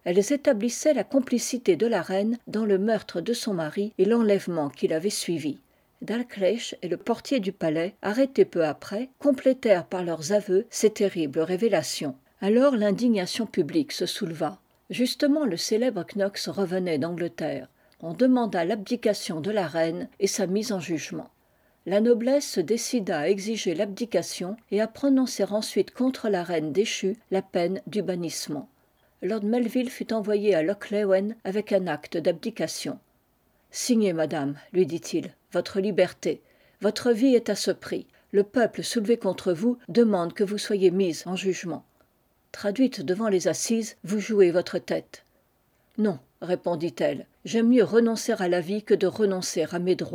elles établissaient la complicité de la reine dans le meurtre de son mari et l'enlèvement qui l'avait suivi. Dalgleish et le portier du palais, arrêtés peu après, complétèrent par leurs aveux ces terribles révélations. Alors l'indignation publique se souleva. Justement le célèbre Knox revenait d'Angleterre. On demanda l'abdication de la reine et sa mise en jugement. La noblesse se décida à exiger l'abdication et à prononcer ensuite contre la reine déchue la peine du bannissement. Lord Melville fut envoyé à Loch Lewen avec un acte d'abdication. « Signez, madame, lui dit-il, votre liberté. Votre vie est à ce prix. Le peuple soulevé contre vous demande que vous soyez mise en jugement. Traduite devant les assises, vous jouez votre tête. » « Non, répondit-elle, j'aime mieux renoncer à la vie que de renoncer à mes droits. »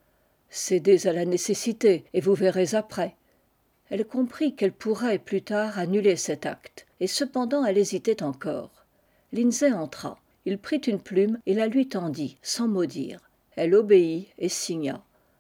« Cédez à la nécessité, et vous verrez après. » Elle comprit qu'elle pourrait plus tard annuler cet acte, et cependant elle hésitait encore. Lindsay entra. Il prit une plume et la lui tendit, sans mot dire. Elle obéit et signa.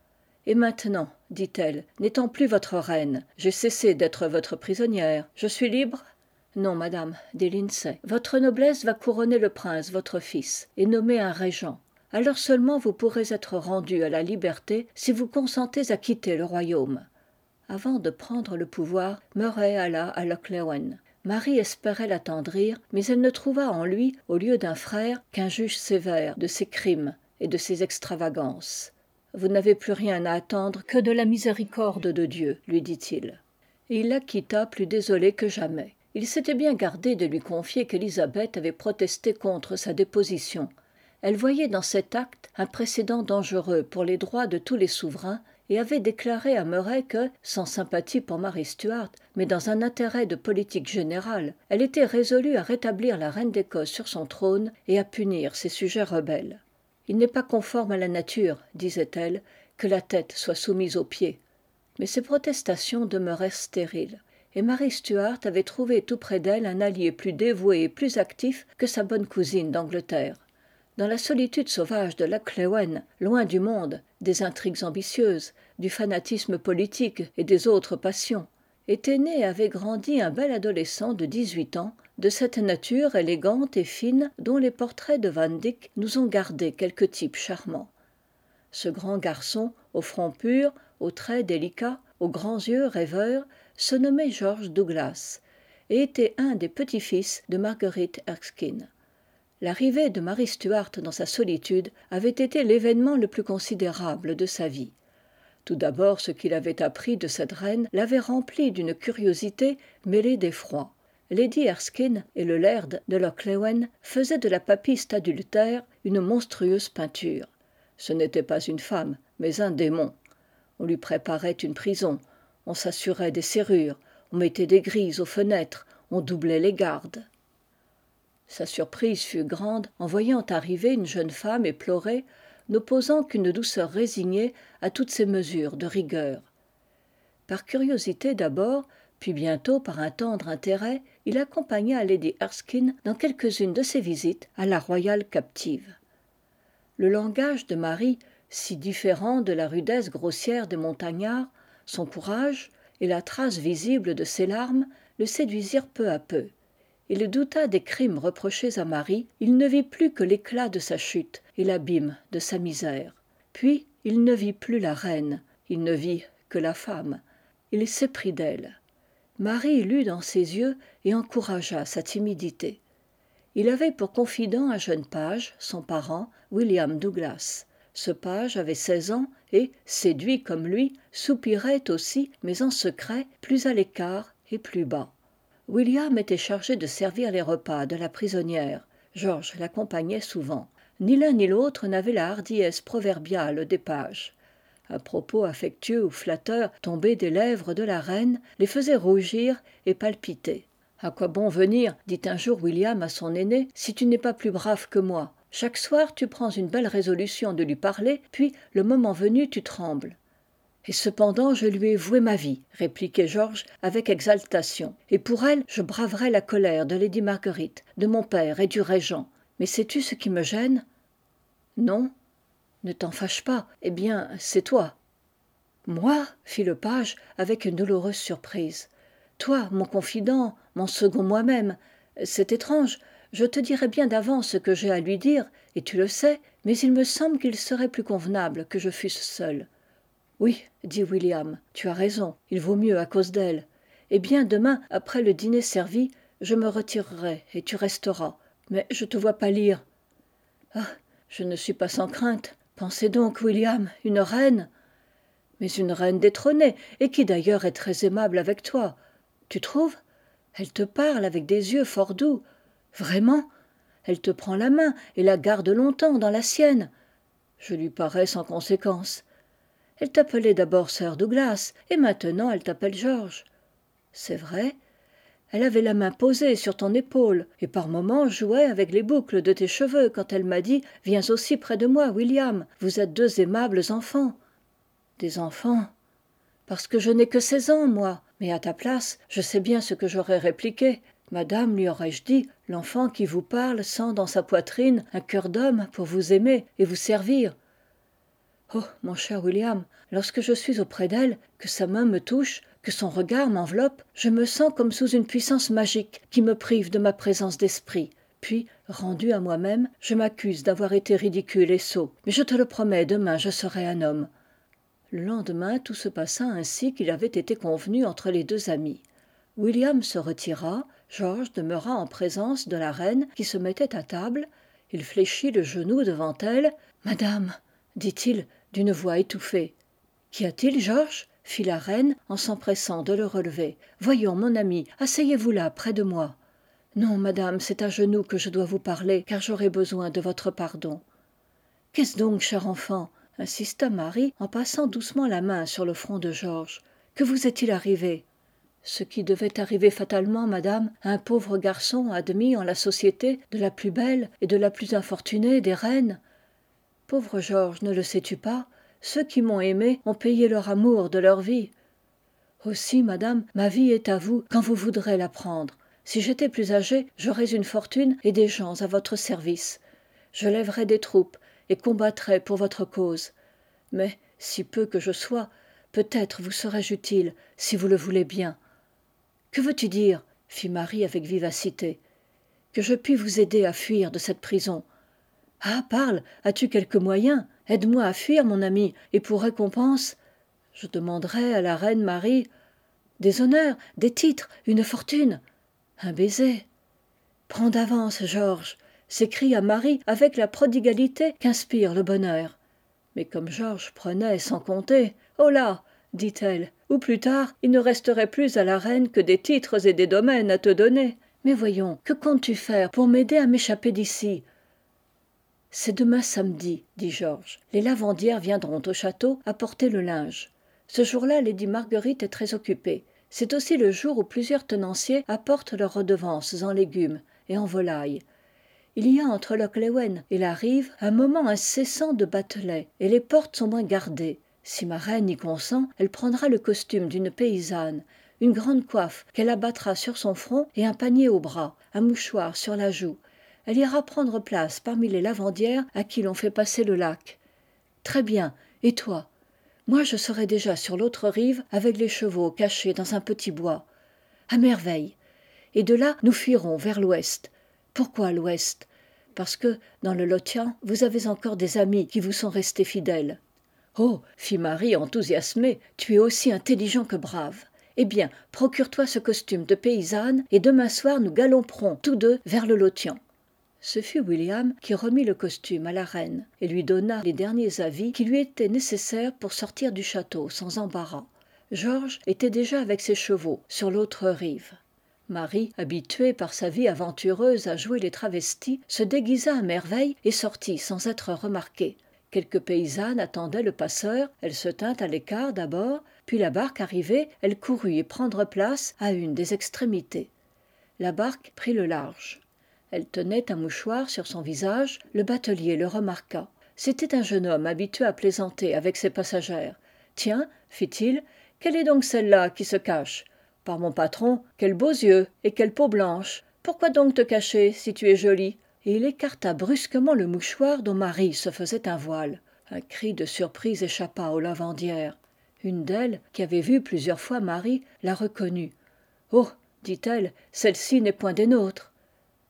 « Et maintenant, dit-elle, n'étant plus votre reine, j'ai cessé d'être votre prisonnière, je suis libre ?» « Non, madame, dit Lindsay, votre noblesse va couronner le prince, votre fils, et nommer un régent. Alors seulement vous pourrez être rendu à la liberté si vous consentez à quitter le royaume. » Avant de prendre le pouvoir, Murray alla à Loch Lewen. Marie espérait l'attendrir, mais elle ne trouva en lui, au lieu d'un frère, qu'un juge sévère de ses crimes et de ses extravagances. « Vous n'avez plus rien à attendre que de la miséricorde de Dieu, lui dit-il. Et il la quitta plus désolé que jamais. Il s'était bien gardé de lui confier qu'Élisabeth avait protesté contre sa déposition. Elle voyait dans cet acte un précédent dangereux pour les droits de tous les souverains et avait déclaré à Murray que, sans sympathie pour Marie Stuart, mais dans un intérêt de politique générale, elle était résolue à rétablir la reine d'Écosse sur son trône et à punir ses sujets rebelles. « Il n'est pas conforme à la nature, disait-elle, que la tête soit soumise aux pieds. » Mais ces protestations demeurèrent stériles. Et Marie Stuart avait trouvé tout près d'elle un allié plus dévoué et plus actif que sa bonne cousine d'Angleterre. Dans la solitude sauvage de Loch Lewen, loin du monde, des intrigues ambitieuses, du fanatisme politique et des autres passions, était né et avait grandi un bel adolescent de 18 ans, de cette nature élégante et fine dont les portraits de Van Dyck nous ont gardé quelques types charmants. Ce grand garçon, au front pur, aux traits délicats, aux grands yeux rêveurs, se nommait George Douglas et était un des petits-fils de Marguerite Erskine. L'arrivée de Marie Stuart dans sa solitude avait été l'événement le plus considérable de sa vie. Tout d'abord, ce qu'il avait appris de cette reine l'avait rempli d'une curiosité mêlée d'effroi. Lady Erskine et le laird de Loch Lewen faisaient de la papiste adultère une monstrueuse peinture. Ce n'était pas une femme, mais un démon. On lui préparait une prison, on s'assurait des serrures, on mettait des grilles aux fenêtres, on doublait les gardes. Sa surprise fut grande en voyant arriver une jeune femme éplorée, n'opposant qu'une douceur résignée à toutes ces mesures de rigueur. Par curiosité d'abord, puis bientôt par un tendre intérêt, il accompagna Lady Erskine dans quelques-unes de ses visites à la royale captive. Le langage de Marie, si différent de la rudesse grossière des montagnards, son courage et la trace visible de ses larmes le séduisirent peu à peu. Il douta des crimes reprochés à Marie, il ne vit plus que l'éclat de sa chute et l'abîme de sa misère. Puis il ne vit plus la reine, il ne vit que la femme. Il s'éprit d'elle. Marie lut dans ses yeux et encouragea sa timidité. Il avait pour confident un jeune page, son parent, William Douglas. Ce page avait 16 ans et, séduit comme lui, soupirait aussi, mais en secret, plus à l'écart et plus bas. William était chargé de servir les repas de la prisonnière. George l'accompagnait souvent. Ni l'un ni l'autre n'avait la hardiesse proverbiale des pages. Un propos affectueux ou flatteur tombé des lèvres de la reine les faisait rougir et palpiter. « À quoi bon venir, dit un jour William à son aîné, si tu n'es pas plus brave que moi ? Chaque soir tu prends une belle résolution de lui parler, puis, le moment venu, tu trembles. » « Et cependant je lui ai voué ma vie, répliquait George avec exaltation, et pour elle je braverais la colère de Lady Marguerite, de mon père et du régent. Mais sais-tu ce qui me gêne ? Non. Ne t'en fâche pas, eh bien, c'est toi. Moi, fit le page avec une douloureuse surprise. Toi, mon confident, mon second moi-même. C'est étrange, je te dirai bien d'avance ce que j'ai à lui dire, et tu le sais, mais il me semble qu'il serait plus convenable que je fusse seul. Oui, dit William, tu as raison, il vaut mieux à cause d'elle. Eh bien, demain, après le dîner servi, je me retirerai et tu resteras. Mais je te vois pâlir. Ah, je ne suis pas sans crainte. Pensez donc, William, une reine. Mais une reine détrônée, et qui d'ailleurs est très aimable avec toi. Tu trouves? Elle te parle avec des yeux fort doux. Vraiment? Elle te prend la main et la garde longtemps dans la sienne. Je lui parais sans conséquence. Elle t'appelait d'abord sœur Douglas, et maintenant elle t'appelle Georges. C'est vrai, elle avait la main posée sur ton épaule, et par moments jouait avec les boucles de tes cheveux quand elle m'a dit « Viens aussi près de moi, William, vous êtes deux aimables enfants. » Des enfants? Parce que je n'ai que 16 ans, moi, mais à ta place, je sais bien ce que j'aurais répliqué. Madame, lui aurais-je dit, l'enfant qui vous parle sent dans sa poitrine un cœur d'homme pour vous aimer et vous servir. Oh, mon cher William, lorsque je suis auprès d'elle, que sa main me touche, que son regard m'enveloppe, je me sens comme sous une puissance magique qui me prive de ma présence d'esprit. Puis, rendu à moi-même, je m'accuse d'avoir été ridicule et sot. Mais je te le promets, demain je serai un homme. Le lendemain, tout se passa ainsi qu'il avait été convenu entre les deux amis. William se retira, Georges demeura en présence de la reine qui se mettait à table. Il fléchit le genou devant elle. « Madame, dit-il d'une voix étouffée. « Qu'y a-t-il, Georges » fit la reine en s'empressant de le relever. « Voyons, mon ami, asseyez-vous là, près de moi. »« Non, madame, c'est à genoux que je dois vous parler, car j'aurai besoin de votre pardon. »« Qu'est-ce donc, cher enfant ?» insista Marie en passant doucement la main sur le front de Georges. « Que vous est-il arrivé ?»« Ce qui devait arriver fatalement, madame, à un pauvre garçon admis en la société de la plus belle et de la plus infortunée des reines. Pauvre Georges, ne le sais-tu pas? Ceux qui m'ont aimé ont payé leur amour de leur vie. Aussi, madame, ma vie est à vous quand vous voudrez la prendre. Si j'étais plus âgé, j'aurais une fortune et des gens à votre service. Je lèverais des troupes et combattrais pour votre cause. Mais, si peu que je sois, peut-être vous serais-je utile, si vous le voulez bien. Que veux-tu dire? Fit Marie avec vivacité. Que je puis vous aider à fuir de cette prison. Ah, parle, as-tu quelque moyen? Aide-moi à fuir, mon ami, et pour récompense, je demanderai à la reine Marie des honneurs, des titres, une fortune, un baiser. Prends d'avance, Georges, s'écria Marie avec la prodigalité qu'inspire le bonheur. Mais comme Georges prenait sans compter, oh là, dit-elle, ou plus tard, il ne resterait plus à la reine que des titres et des domaines à te donner. Mais voyons, que comptes-tu faire pour m'aider à m'échapper d'ici? C'est demain samedi, dit Georges. Les lavandières viendront au château apporter le linge. Ce jour-là, lady Marguerite est très occupée. C'est aussi le jour où plusieurs tenanciers apportent leurs redevances en légumes et en volailles. Il y a entre Loch Lewen et la rive un moment incessant de batelets, et les portes sont moins gardées. Si ma reine y consent, elle prendra le costume d'une paysanne, une grande coiffe qu'elle abattra sur son front et un panier au bras, un mouchoir sur la joue. Elle ira prendre place parmi les lavandières à qui l'on fait passer le lac. Très bien. Et toi? Moi, je serai déjà sur l'autre rive avec les chevaux cachés dans un petit bois. À merveille. Et de là, nous fuirons vers l'ouest. Pourquoi l'ouest? Parce que, dans le Lothian, vous avez encore des amis qui vous sont restés fidèles. Oh, fit Marie enthousiasmée, tu es aussi intelligent que brave. Eh bien, procure-toi ce costume de paysanne et demain soir nous galopperons tous deux vers le Lothian. Ce fut William qui remit le costume à la reine et lui donna les derniers avis qui lui étaient nécessaires pour sortir du château sans embarras. Georges était déjà avec ses chevaux sur l'autre rive. Marie, habituée par sa vie aventureuse à jouer les travestis, se déguisa à merveille et sortit sans être remarquée. Quelques paysannes attendaient le passeur, elle se tint à l'écart d'abord, puis la barque arrivée, elle courut y prendre place à une des extrémités. La barque prit le large. Elle tenait un mouchoir sur son visage, le batelier le remarqua. C'était un jeune homme habitué à plaisanter avec ses passagères. « Tiens, fit-il, quelle est donc celle-là qui se cache ? Par mon patron, quels beaux yeux et quelle peau blanche! Pourquoi donc te cacher si tu es jolie ?» Et il écarta brusquement le mouchoir dont Marie se faisait un voile. Un cri de surprise échappa aux lavandières. Une d'elles, qui avait vu plusieurs fois Marie, la reconnut. « Oh » dit-elle, « celle-ci n'est point des nôtres. »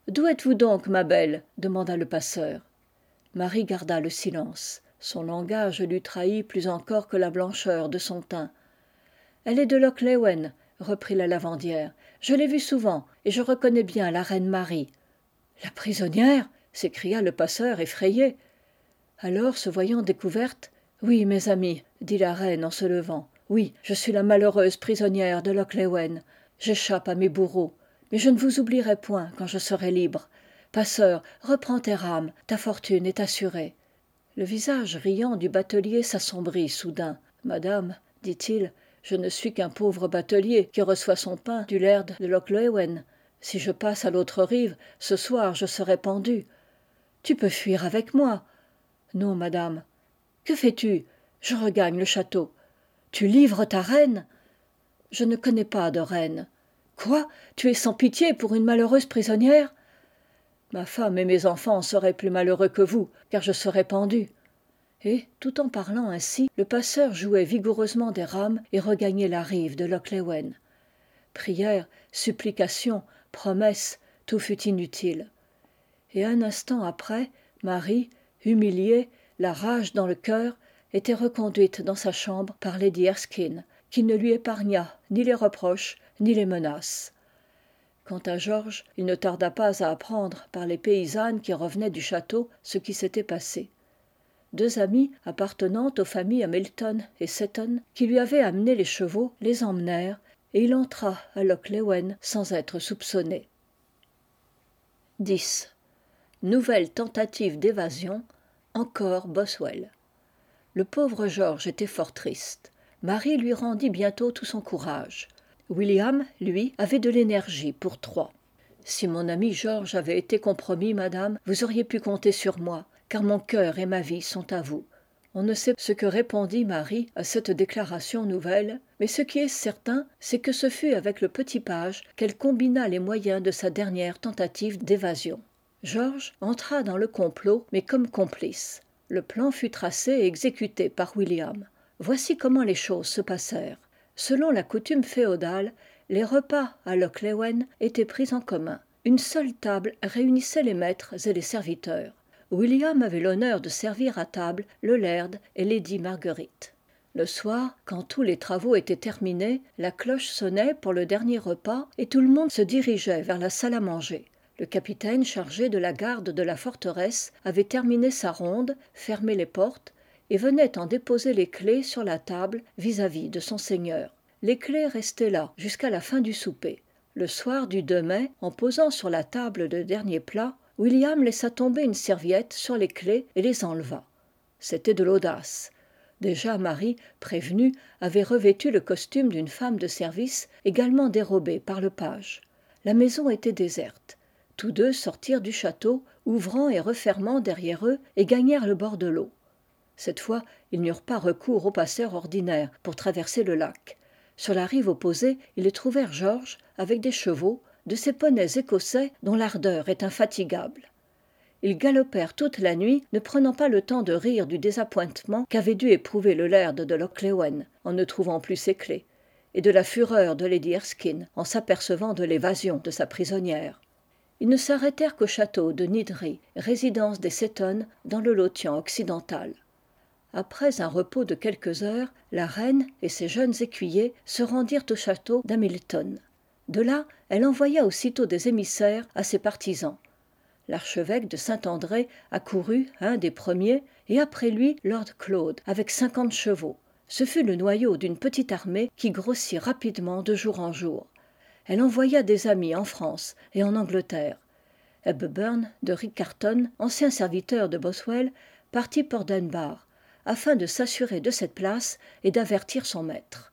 D'où êtes-vous donc, ma belle demanda le passeur. Marie garda le silence. Son langage l'eût trahi plus encore que la blancheur de son teint. Elle est de Loch Lewen, reprit la lavandière. Je l'ai vue souvent, et je reconnais bien la reine Marie. La prisonnière s'écria le passeur effrayé. Alors, se voyant découverte, oui, mes amis, dit la reine en se levant, oui, je suis la malheureuse prisonnière de Loch Lewen. J'échappe à mes bourreaux, mais je ne vous oublierai point quand je serai libre. Passeur, reprends tes rames, ta fortune est assurée. Le visage riant du batelier s'assombrit soudain. Madame, dit-il, je ne suis qu'un pauvre batelier qui reçoit son pain du laird de Loch Lewen. Si je passe à l'autre rive, ce soir je serai pendu. Tu peux fuir avec moi. Non, madame. Que fais-tu? Je regagne le château. Tu livres ta reine? Je ne connais pas de reine. Quoi? Tu es sans pitié pour une malheureuse prisonnière? Ma femme et mes enfants seraient plus malheureux que vous, car je serais pendu. Et, tout en parlant ainsi, le passeur jouait vigoureusement des rames et regagnait la rive de Loch Lewen. Prières, supplications, promesses, tout fut inutile. Et un instant après, Marie, humiliée, la rage dans le cœur, était reconduite dans sa chambre par lady Erskine, qui ne lui épargna ni les reproches ni les menaces. Quant à Georges, il ne tarda pas à apprendre par les paysannes qui revenaient du château ce qui s'était passé. Deux amis appartenant aux familles Hamilton et Seton, qui lui avaient amené les chevaux, les emmenèrent, et il entra à Loch Lewen sans être soupçonné. 10. Nouvelle tentative d'évasion, encore Boswell. Le pauvre Georges était fort triste. Marie lui rendit bientôt tout son courage. William, lui, avait de l'énergie pour 3. Si mon ami Georges avait été compromis, madame, vous auriez pu compter sur moi, car mon cœur et ma vie sont à vous. On ne sait ce que répondit Marie à cette déclaration nouvelle, mais ce qui est certain, c'est que ce fut avec le petit page qu'elle combina les moyens de sa dernière tentative d'évasion. Georges entra dans le complot, mais comme complice. Le plan fut tracé et exécuté par William. Voici comment les choses se passèrent. Selon la coutume féodale, les repas à Loch Lewen étaient pris en commun. Une seule table réunissait les maîtres et les serviteurs. William avait l'honneur de servir à table le laird et lady Marguerite. Le soir, quand tous les travaux étaient terminés, la cloche sonnait pour le dernier repas et tout le monde se dirigeait vers la salle à manger. Le capitaine chargé de la garde de la forteresse avait terminé sa ronde, fermé les portes, et venait en déposer les clés sur la table vis-à-vis de son seigneur. Les clés restaient là jusqu'à la fin du souper. Le soir du 2 mai, en posant sur la table le dernier plat, William laissa tomber une serviette sur les clés et les enleva. C'était de l'audace. Déjà Marie, prévenue, avait revêtu le costume d'une femme de service, également dérobée par le page. La maison était déserte. Tous deux sortirent du château, ouvrant et refermant derrière eux, et gagnèrent le bord de l'eau. Cette fois, ils n'eurent pas recours aux passeurs ordinaires pour traverser le lac. Sur la rive opposée, ils trouvèrent Georges avec des chevaux, de ces poneys écossais dont l'ardeur est infatigable. Ils galopèrent toute la nuit, ne prenant pas le temps de rire du désappointement qu'avait dû éprouver le laird de Loch Lewen en ne trouvant plus ses clés, et de la fureur de lady Erskine en s'apercevant de l'évasion de sa prisonnière. Ils ne s'arrêtèrent qu'au château de Niddry, résidence des Seton dans le Lothian occidental. Après un repos de quelques heures, la reine et ses jeunes écuyers se rendirent au château d'Hamilton. De là, elle envoya aussitôt des émissaires à ses partisans. L'archevêque de Saint-André accourut, un des premiers, et après lui lord Claude, avec 50 chevaux. Ce fut le noyau d'une petite armée qui grossit rapidement de jour en jour. Elle envoya des amis en France et en Angleterre. Hepburn de Riccarton, ancien serviteur de Boswell, partit pour Dunbar, afin de s'assurer de cette place et d'avertir son maître.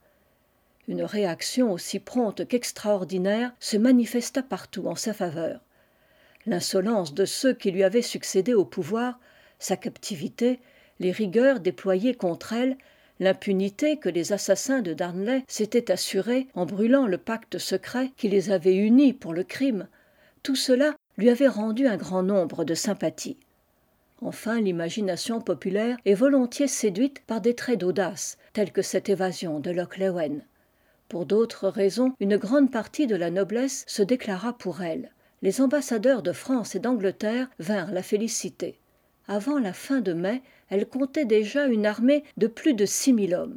Une réaction aussi prompte qu'extraordinaire se manifesta partout en sa faveur. L'insolence de ceux qui lui avaient succédé au pouvoir, sa captivité, les rigueurs déployées contre elle, l'impunité que les assassins de Darnley s'étaient assurée en brûlant le pacte secret qui les avait unis pour le crime, tout cela lui avait rendu un grand nombre de sympathies. Enfin, l'imagination populaire est volontiers séduite par des traits d'audace, tels que cette évasion de Loch Lewen. Pour d'autres raisons, une grande partie de la noblesse se déclara pour elle. les ambassadeurs de France et d'Angleterre vinrent la féliciter. Avant la fin de mai, elle comptait déjà une armée de plus de 6000 hommes.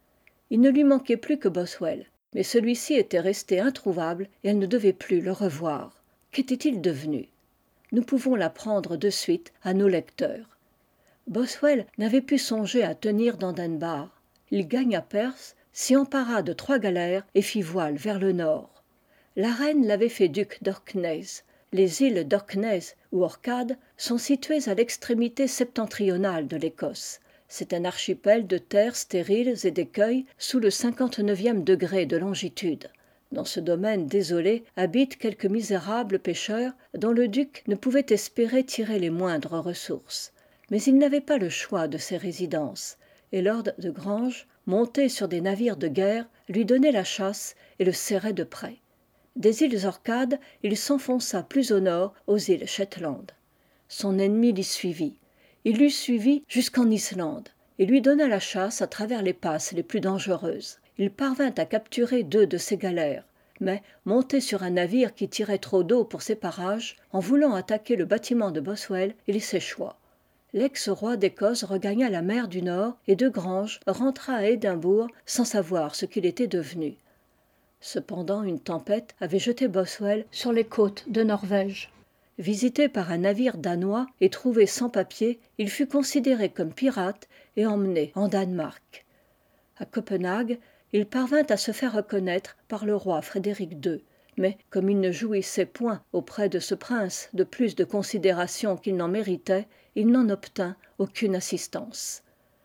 Il ne lui manquait plus que Boswell, mais celui-ci était resté introuvable et elle ne devait plus le revoir. Qu'était-il devenu? Nous pouvons l'apprendre de suite à nos lecteurs. Boswell n'avait pu songer à tenir dans Dunbar. Il gagna Perth, s'y empara de 3 galères et fit voile vers le nord. La reine l'avait fait duc d'Orkneys. Les îles d'Orkneys ou Orcades sont situées à l'extrémité septentrionale de l'Écosse. C'est un archipel de terres stériles et d'écueils sous le 59e degré de longitude. Dans ce domaine désolé habitent quelques misérables pêcheurs dont le duc ne pouvait espérer tirer les moindres ressources. Mais il n'avait pas le choix de ses résidences, et lord de Grange, monté sur des navires de guerre, lui donnait la chasse et le serrait de près. Des îles Orcades, il s'enfonça plus au nord, aux îles Shetland. Son ennemi l'y suivit. Il l'eût suivi jusqu'en Islande, et lui donna la chasse à travers les passes les plus dangereuses. Il parvint à capturer 2 de ses galères, mais, monté sur un navire qui tirait trop d'eau pour ces parages, en voulant attaquer le bâtiment de Boswell, il s'échoua. L'ex-roi d'Écosse regagna la mer du Nord et de Grange rentra à Édimbourg sans savoir ce qu'il était devenu. Cependant, une tempête avait jeté Boswell sur les côtes de Norvège. Visité par un navire danois et trouvé sans papiers, il fut considéré comme pirate et emmené en Danemark. À Copenhague, il parvint à se faire reconnaître par le roi Frédéric II, mais comme il ne jouissait point auprès de ce prince de plus de considération qu'il n'en méritait, il n'en obtint aucune assistance.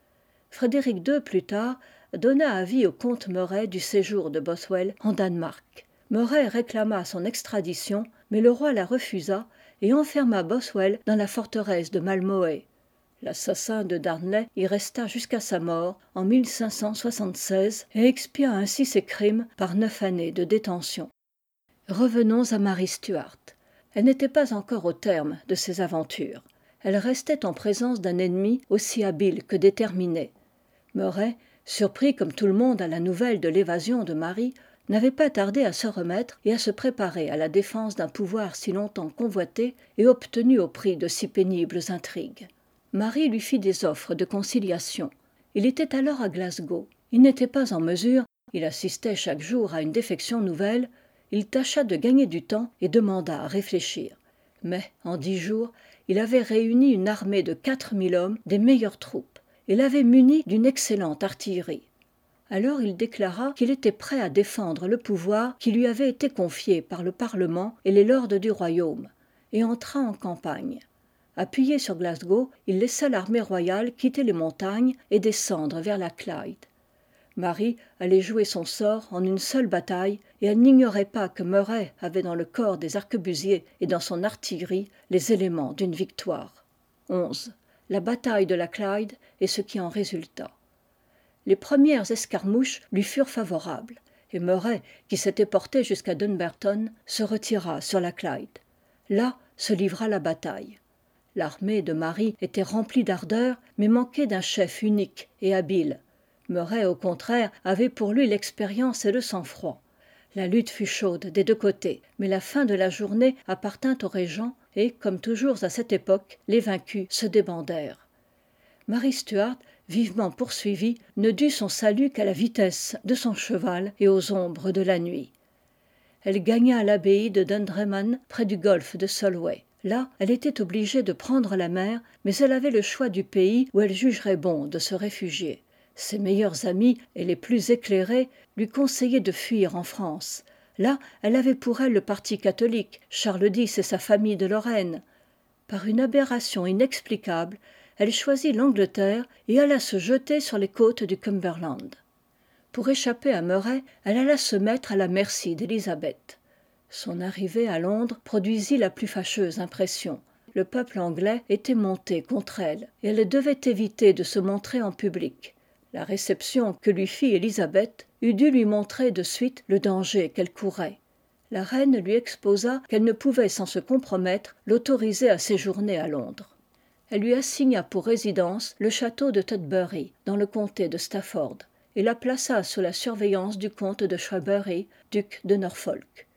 Frédéric II, plus tard, donna avis au comte Murray du séjour de Boswell en Danemark. Murray réclama son extradition, mais le roi la refusa et enferma Boswell dans la forteresse de Malmöe. L'assassin de Darnley y resta jusqu'à sa mort en 1576 et expia ainsi ses crimes par 9 années de détention. Revenons à Marie Stuart. Elle n'était pas encore au terme de ses aventures. Elle restait en présence d'un ennemi aussi habile que déterminé. Murray, surpris comme tout le monde à la nouvelle de l'évasion de Marie, n'avait pas tardé à se remettre et à se préparer à la défense d'un pouvoir si longtemps convoité et obtenu au prix de si pénibles intrigues. Marie lui fit des offres de conciliation. Il était alors à Glasgow. Il n'était pas en mesure, il assistait chaque jour à une défection nouvelle, il tâcha de gagner du temps et demanda à réfléchir. Mais, en 10 jours, il avait réuni une armée de 4000 hommes des meilleures troupes et l'avait munie d'une excellente artillerie. Alors il déclara qu'il était prêt à défendre le pouvoir qui lui avait été confié par le Parlement et les lords du royaume, et entra en campagne. Appuyé sur Glasgow, il laissa l'armée royale quitter les montagnes et descendre vers la Clyde. Marie allait jouer son sort en une seule bataille, et elle n'ignorait pas que Murray avait dans le corps des arquebusiers et dans son artillerie les éléments d'une victoire. 11. La bataille de la Clyde et ce qui en résulta. Les premières escarmouches lui furent favorables, et Murray, qui s'était porté jusqu'à Dunbarton, se retira sur la Clyde. Là se livra la bataille. L'armée de Marie était remplie d'ardeur, mais manquait d'un chef unique et habile. Murray, au contraire, avait pour lui l'expérience et le sang-froid. La lutte fut chaude des 2 côtés, mais la fin de la journée appartint aux régents et, comme toujours à cette époque, les vaincus se débandèrent. Marie Stuart, vivement poursuivie, ne dut son salut qu'à la vitesse de son cheval et aux ombres de la nuit. Elle gagna l'abbaye de Dundreman, près du golfe de Solway. Là, elle était obligée de prendre la mer, mais elle avait le choix du pays où elle jugerait bon de se réfugier. Ses meilleurs amis et les plus éclairés lui conseillaient de fuir en France. Là, elle avait pour elle le parti catholique, Charles X et sa famille de Lorraine. Par une aberration inexplicable, elle choisit l'Angleterre et alla se jeter sur les côtes du Cumberland. Pour échapper à Murray, elle alla se mettre à la merci d'Élisabeth. Son arrivée à Londres produisit la plus fâcheuse impression. Le peuple anglais était monté contre elle, et elle devait éviter de se montrer en public. La réception que lui fit Élisabeth eût dû lui montrer de suite le danger qu'elle courait. La reine lui exposa qu'elle ne pouvait sans se compromettre l'autoriser à séjourner à Londres. Elle lui assigna pour résidence le château de Tutbury, dans le comté de Stafford, et la plaça sous la surveillance du comte de Shrewsbury, duc de Norfolk.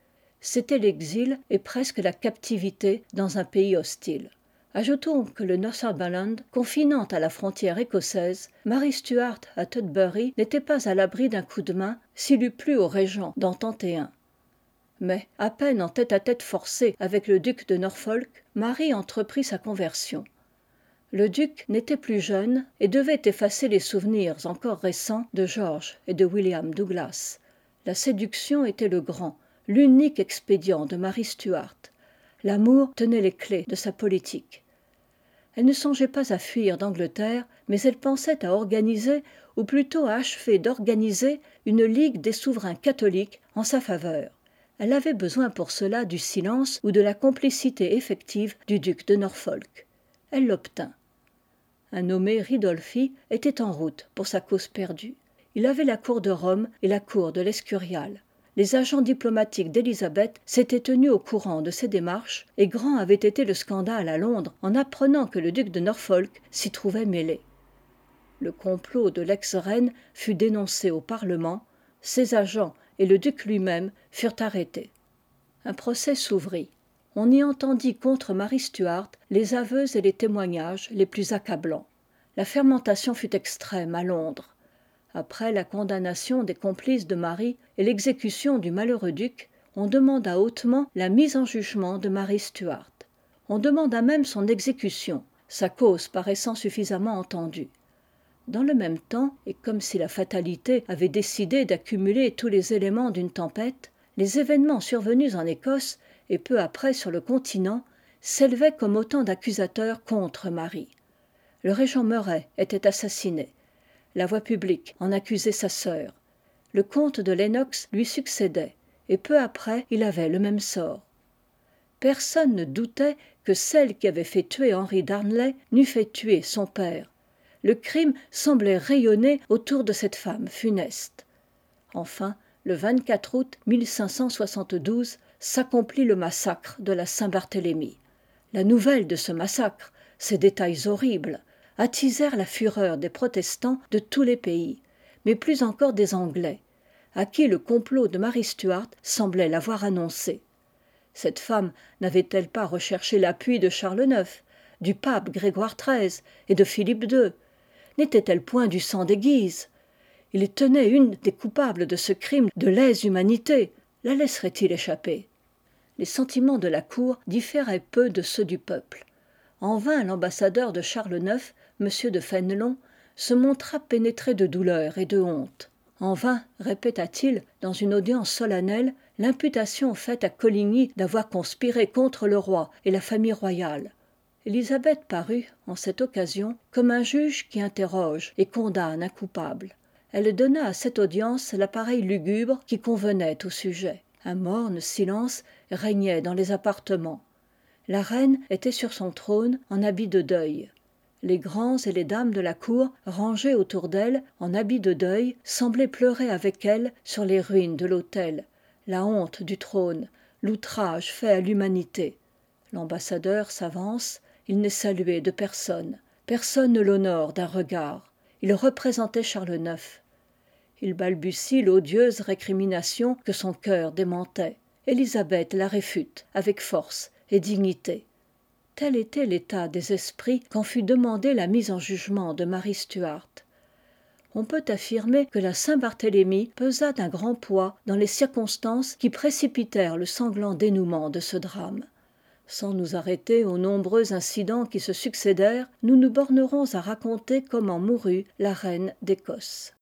c'était l'exil et presque la captivité dans un pays hostile. Ajoutons que le Northumberland, confinant à la frontière écossaise, Mary Stuart à Tutbury n'était pas à l'abri d'un coup de main s'il eût plu au régent d'en tenter un. Mais, à peine en tête-à-tête forcé avec le duc de Norfolk, Marie entreprit sa conversion. Le duc n'était plus jeune et devait effacer les souvenirs encore récents de George et de William Douglas. La séduction était le grand, l'unique expédient de Mary Stuart. L'amour tenait les clés de sa politique. Elle ne songeait pas à fuir d'Angleterre, mais elle pensait à organiser, ou plutôt à achever d'organiser, une ligue des souverains catholiques en sa faveur. Elle avait besoin pour cela du silence ou de la complicité effective du duc de Norfolk. Elle l'obtint. Un nommé Ridolfi était en route pour sa cause perdue. Il avait la cour de Rome et la cour de l'Escurial. Les agents diplomatiques d'Élisabeth s'étaient tenus au courant de ses démarches, et grand avait été le scandale à Londres en apprenant que le duc de Norfolk s'y trouvait mêlé. Le complot de l'ex-reine fut dénoncé au Parlement, ses agents et le duc lui-même furent arrêtés. Un procès s'ouvrit. On y entendit contre Mary Stuart les aveux et les témoignages les plus accablants. La fermentation fut extrême à Londres. Après la condamnation des complices de Marie et l'exécution du malheureux duc, on demanda hautement la mise en jugement de Mary Stuart. On demanda même son exécution, sa cause paraissant suffisamment entendue. Dans le même temps, et comme si la fatalité avait décidé d'accumuler tous les éléments d'une tempête, les événements survenus en Écosse et peu après sur le continent s'élevaient comme autant d'accusateurs contre Marie. Le régent Murray était assassiné. La voix publique en accusait sa sœur. Le comte de Lennox lui succédait, et peu après il avait le même sort. Personne ne doutait que celle qui avait fait tuer Henry Darnley n'eût fait tuer son père. Le crime semblait rayonner autour de cette femme funeste. Enfin, le 24 août 1572 s'accomplit le massacre de la Saint-Barthélemy. La nouvelle de ce massacre, ces détails horribles, attisèrent la fureur des protestants de tous les pays, mais plus encore des Anglais, à qui le complot de Mary Stuart semblait l'avoir annoncé. Cette femme n'avait-elle pas recherché l'appui de Charles IX, du pape Grégoire XIII et de Philippe II? N'était-elle point du sang des Guises? Il tenait une des coupables de ce crime de lèse-humanité. La laisserait-il échapper? Les sentiments de la cour différaient peu de ceux du peuple. En vain l'ambassadeur de Charles IX, M. de Fénelon, se montra pénétré de douleur et de honte. En vain répéta-t-il, dans une audience solennelle, l'imputation faite à Coligny d'avoir conspiré contre le roi et la famille royale. Élisabeth parut, en cette occasion, comme un juge qui interroge et condamne un coupable. Elle donna à cette audience l'appareil lugubre qui convenait au sujet. Un morne silence régnait dans les appartements. La reine était sur son trône en habit de deuil. Les grands et les dames de la cour, rangés autour d'elle, en habit de deuil, semblaient pleurer avec elle sur les ruines de l'autel, la honte du trône, l'outrage fait à l'humanité. L'ambassadeur s'avance, il n'est salué de personne. Personne ne l'honore d'un regard. Il représentait Charles IX. Il balbutie l'odieuse récrimination que son cœur démentait. Élisabeth la réfute avec force et dignité. Tel était l'état des esprits quand fut demandée la mise en jugement de Mary Stuart. On peut affirmer que la Saint-Barthélemy pesa d'un grand poids dans les circonstances qui précipitèrent le sanglant dénouement de ce drame. Sans nous arrêter aux nombreux incidents qui se succédèrent, nous nous bornerons à raconter comment mourut la reine d'Écosse.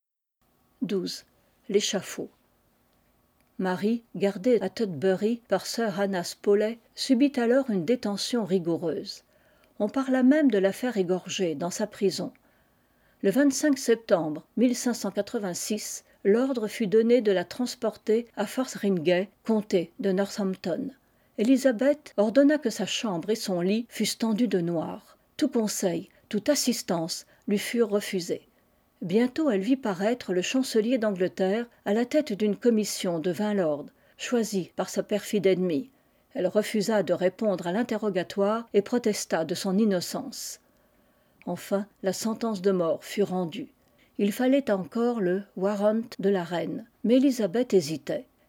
12. L'échafaud. Marie, gardée à Tutbury par sir Anas Paulet, subit alors une détention rigoureuse. On parla même de la faire égorger dans sa prison. Le 25 septembre 1586, l'ordre fut donné de la transporter à Fotheringhay, comté de Northampton. Élisabeth ordonna que sa chambre et son lit fussent tendus de noir. Tout conseil, toute assistance lui furent refusés. Bientôt elle vit paraître le chancelier d'Angleterre à la tête d'une commission de 20 lords, choisis par sa perfide ennemie. Elle refusa de répondre à l'interrogatoire et protesta de son innocence. Enfin, la sentence de mort fut rendue. Il fallait encore le warrant de la reine, mais Élisabeth hésitait.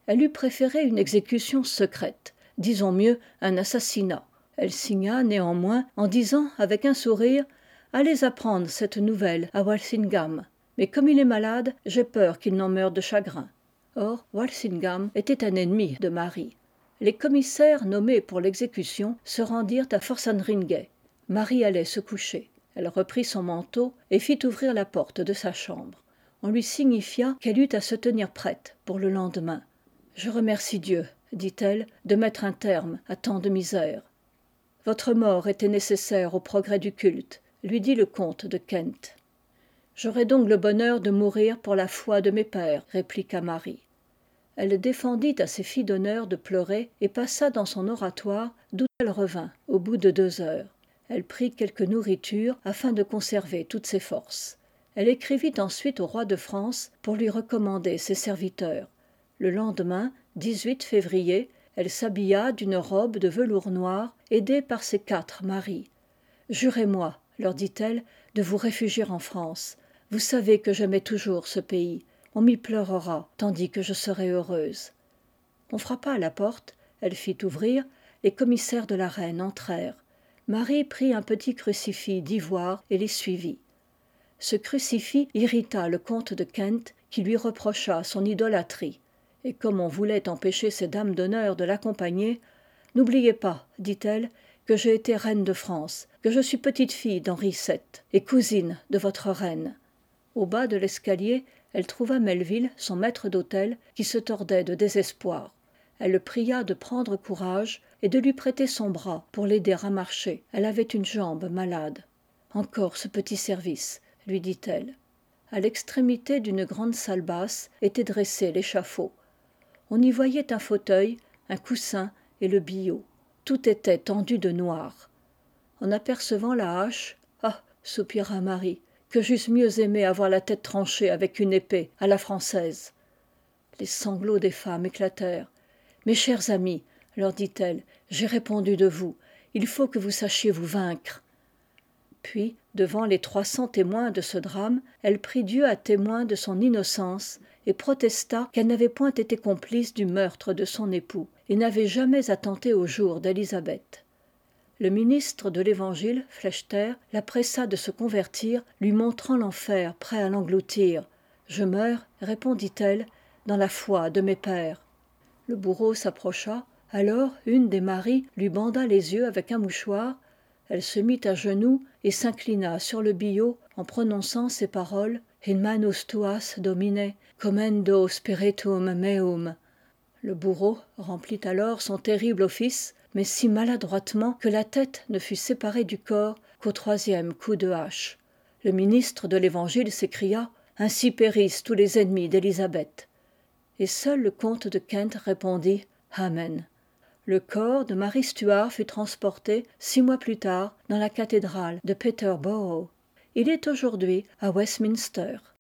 Elle eût préféré une exécution secrète, disons mieux un assassinat. Elle signa néanmoins en disant avec un sourire: allez apprendre cette nouvelle à Walsingham, mais comme il est malade, j'ai peur qu'il n'en meure de chagrin. Or Walsingham était un ennemi de Marie. Les commissaires nommés pour l'exécution se rendirent à Fotheringhay. Marie allait se coucher. Elle reprit son manteau et fit ouvrir la porte de sa chambre. On lui signifia qu'elle eût à se tenir prête pour le lendemain. Je remercie Dieu, dit-elle, de mettre un terme à tant de misère. Votre mort était nécessaire au progrès du culte, lui dit le comte de Kent. J'aurai donc le bonheur de mourir pour la foi de mes pères, répliqua Marie. Elle défendit à ses filles d'honneur de pleurer et passa dans son oratoire, d'où elle revint au bout de 2 heures. Elle prit quelque nourriture afin de conserver toutes ses forces. Elle écrivit ensuite au roi de France pour lui recommander ses serviteurs. Le lendemain, 18 février, elle s'habilla d'une robe de velours noir, aidée par ses 4 maris. « Jurez-moi, leur dit-elle, de vous réfugier en France. Vous savez que j'aimais toujours ce pays. On m'y pleurera, tandis que je serai heureuse. » On frappa à la porte, elle fit ouvrir, les commissaires de la reine entrèrent. Marie prit un petit crucifix d'ivoire et les suivit. Ce crucifix irrita le comte de Kent, qui lui reprocha son idolâtrie. Et comme on voulait empêcher ces dames d'honneur de l'accompagner, « N'oubliez pas, dit-elle, que j'ai été reine de France, que je suis petite-fille d'Henri VII et cousine de votre reine. » Au bas de l'escalier, elle trouva Melville, son maître d'hôtel, qui se tordait de désespoir. Elle le pria de prendre courage et de lui prêter son bras pour l'aider à marcher. Elle avait une jambe malade. « Encore ce petit service, » lui dit-elle. À l'extrémité d'une grande salle basse était dressé l'échafaud. On y voyait un fauteuil, un coussin et le billot. Tout était tendu de noir. En apercevant la hache, « Ah !» soupira Marie, « que j'eusse mieux aimé avoir la tête tranchée avec une épée, à la française. » Les sanglots des femmes éclatèrent. « Mes chers amis, leur dit-elle, j'ai répondu de vous. Il faut que vous sachiez vous vaincre. » Puis, devant les 300 témoins de ce drame, elle prit Dieu à témoin de son innocence et protesta qu'elle n'avait point été complice du meurtre de son époux et n'avait jamais attenté au jour d'Élisabeth. Le ministre de l'Évangile, Fechter, la pressa de se convertir, lui montrant l'enfer prêt à l'engloutir. « Je meurs, répondit-elle, dans la foi de mes pères. » Le bourreau s'approcha. Alors une des maries lui banda les yeux avec un mouchoir. Elle se mit à genoux et s'inclina sur le billot en prononçant ces paroles: « In manus tuas, Domine, commendo spiritum meum. » Le bourreau remplit alors son terrible office, mais si maladroitement que la tête ne fut séparée du corps qu'au 3e coup de hache. Le ministre de l'Évangile s'écria: « Ainsi périssent tous les ennemis d'Élisabeth. » Et seul le comte de Kent répondit: « Amen. » Le corps de Marie Stuart fut transporté 6 mois plus tard dans la cathédrale de Peterborough. Il est aujourd'hui à Westminster.